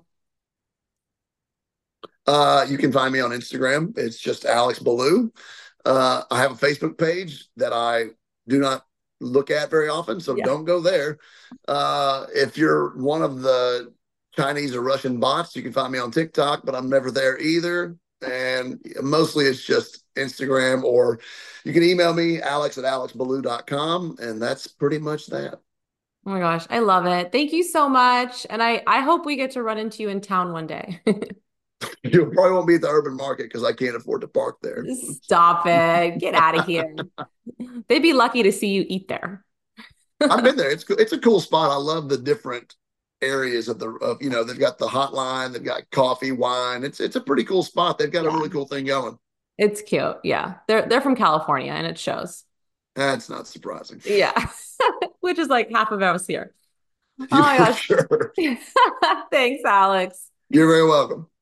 Uh, you can find me on Instagram. It's just Alex Ballou. Uh, I have a Facebook page that I do not look at very often, so Yeah. don't go there. Uh, if you're one of the Chinese or Russian bots, you can find me on TikTok, but I'm never there either. And mostly it's just Instagram, or you can email me, alex at alex ballou dot com, and that's pretty much that. Oh my gosh, I love it. Thank you so much. And I I hope we get to run into you in town one day. You probably won't be at the urban market because I can't afford to park there. Stop it. Get out of here. They'd be lucky to see you eat there. I've been there. It's it's a cool spot. I love the different areas of the of you know they've got the hotline, they've got coffee, wine. It's it's a pretty cool spot. They've got a Yeah, really cool thing going. it's cute. Yeah. They're they're from California and it shows. That's not surprising. Yeah. Which is like half of us here. Oh You my for gosh. sure. Thanks, Alex. You're very welcome.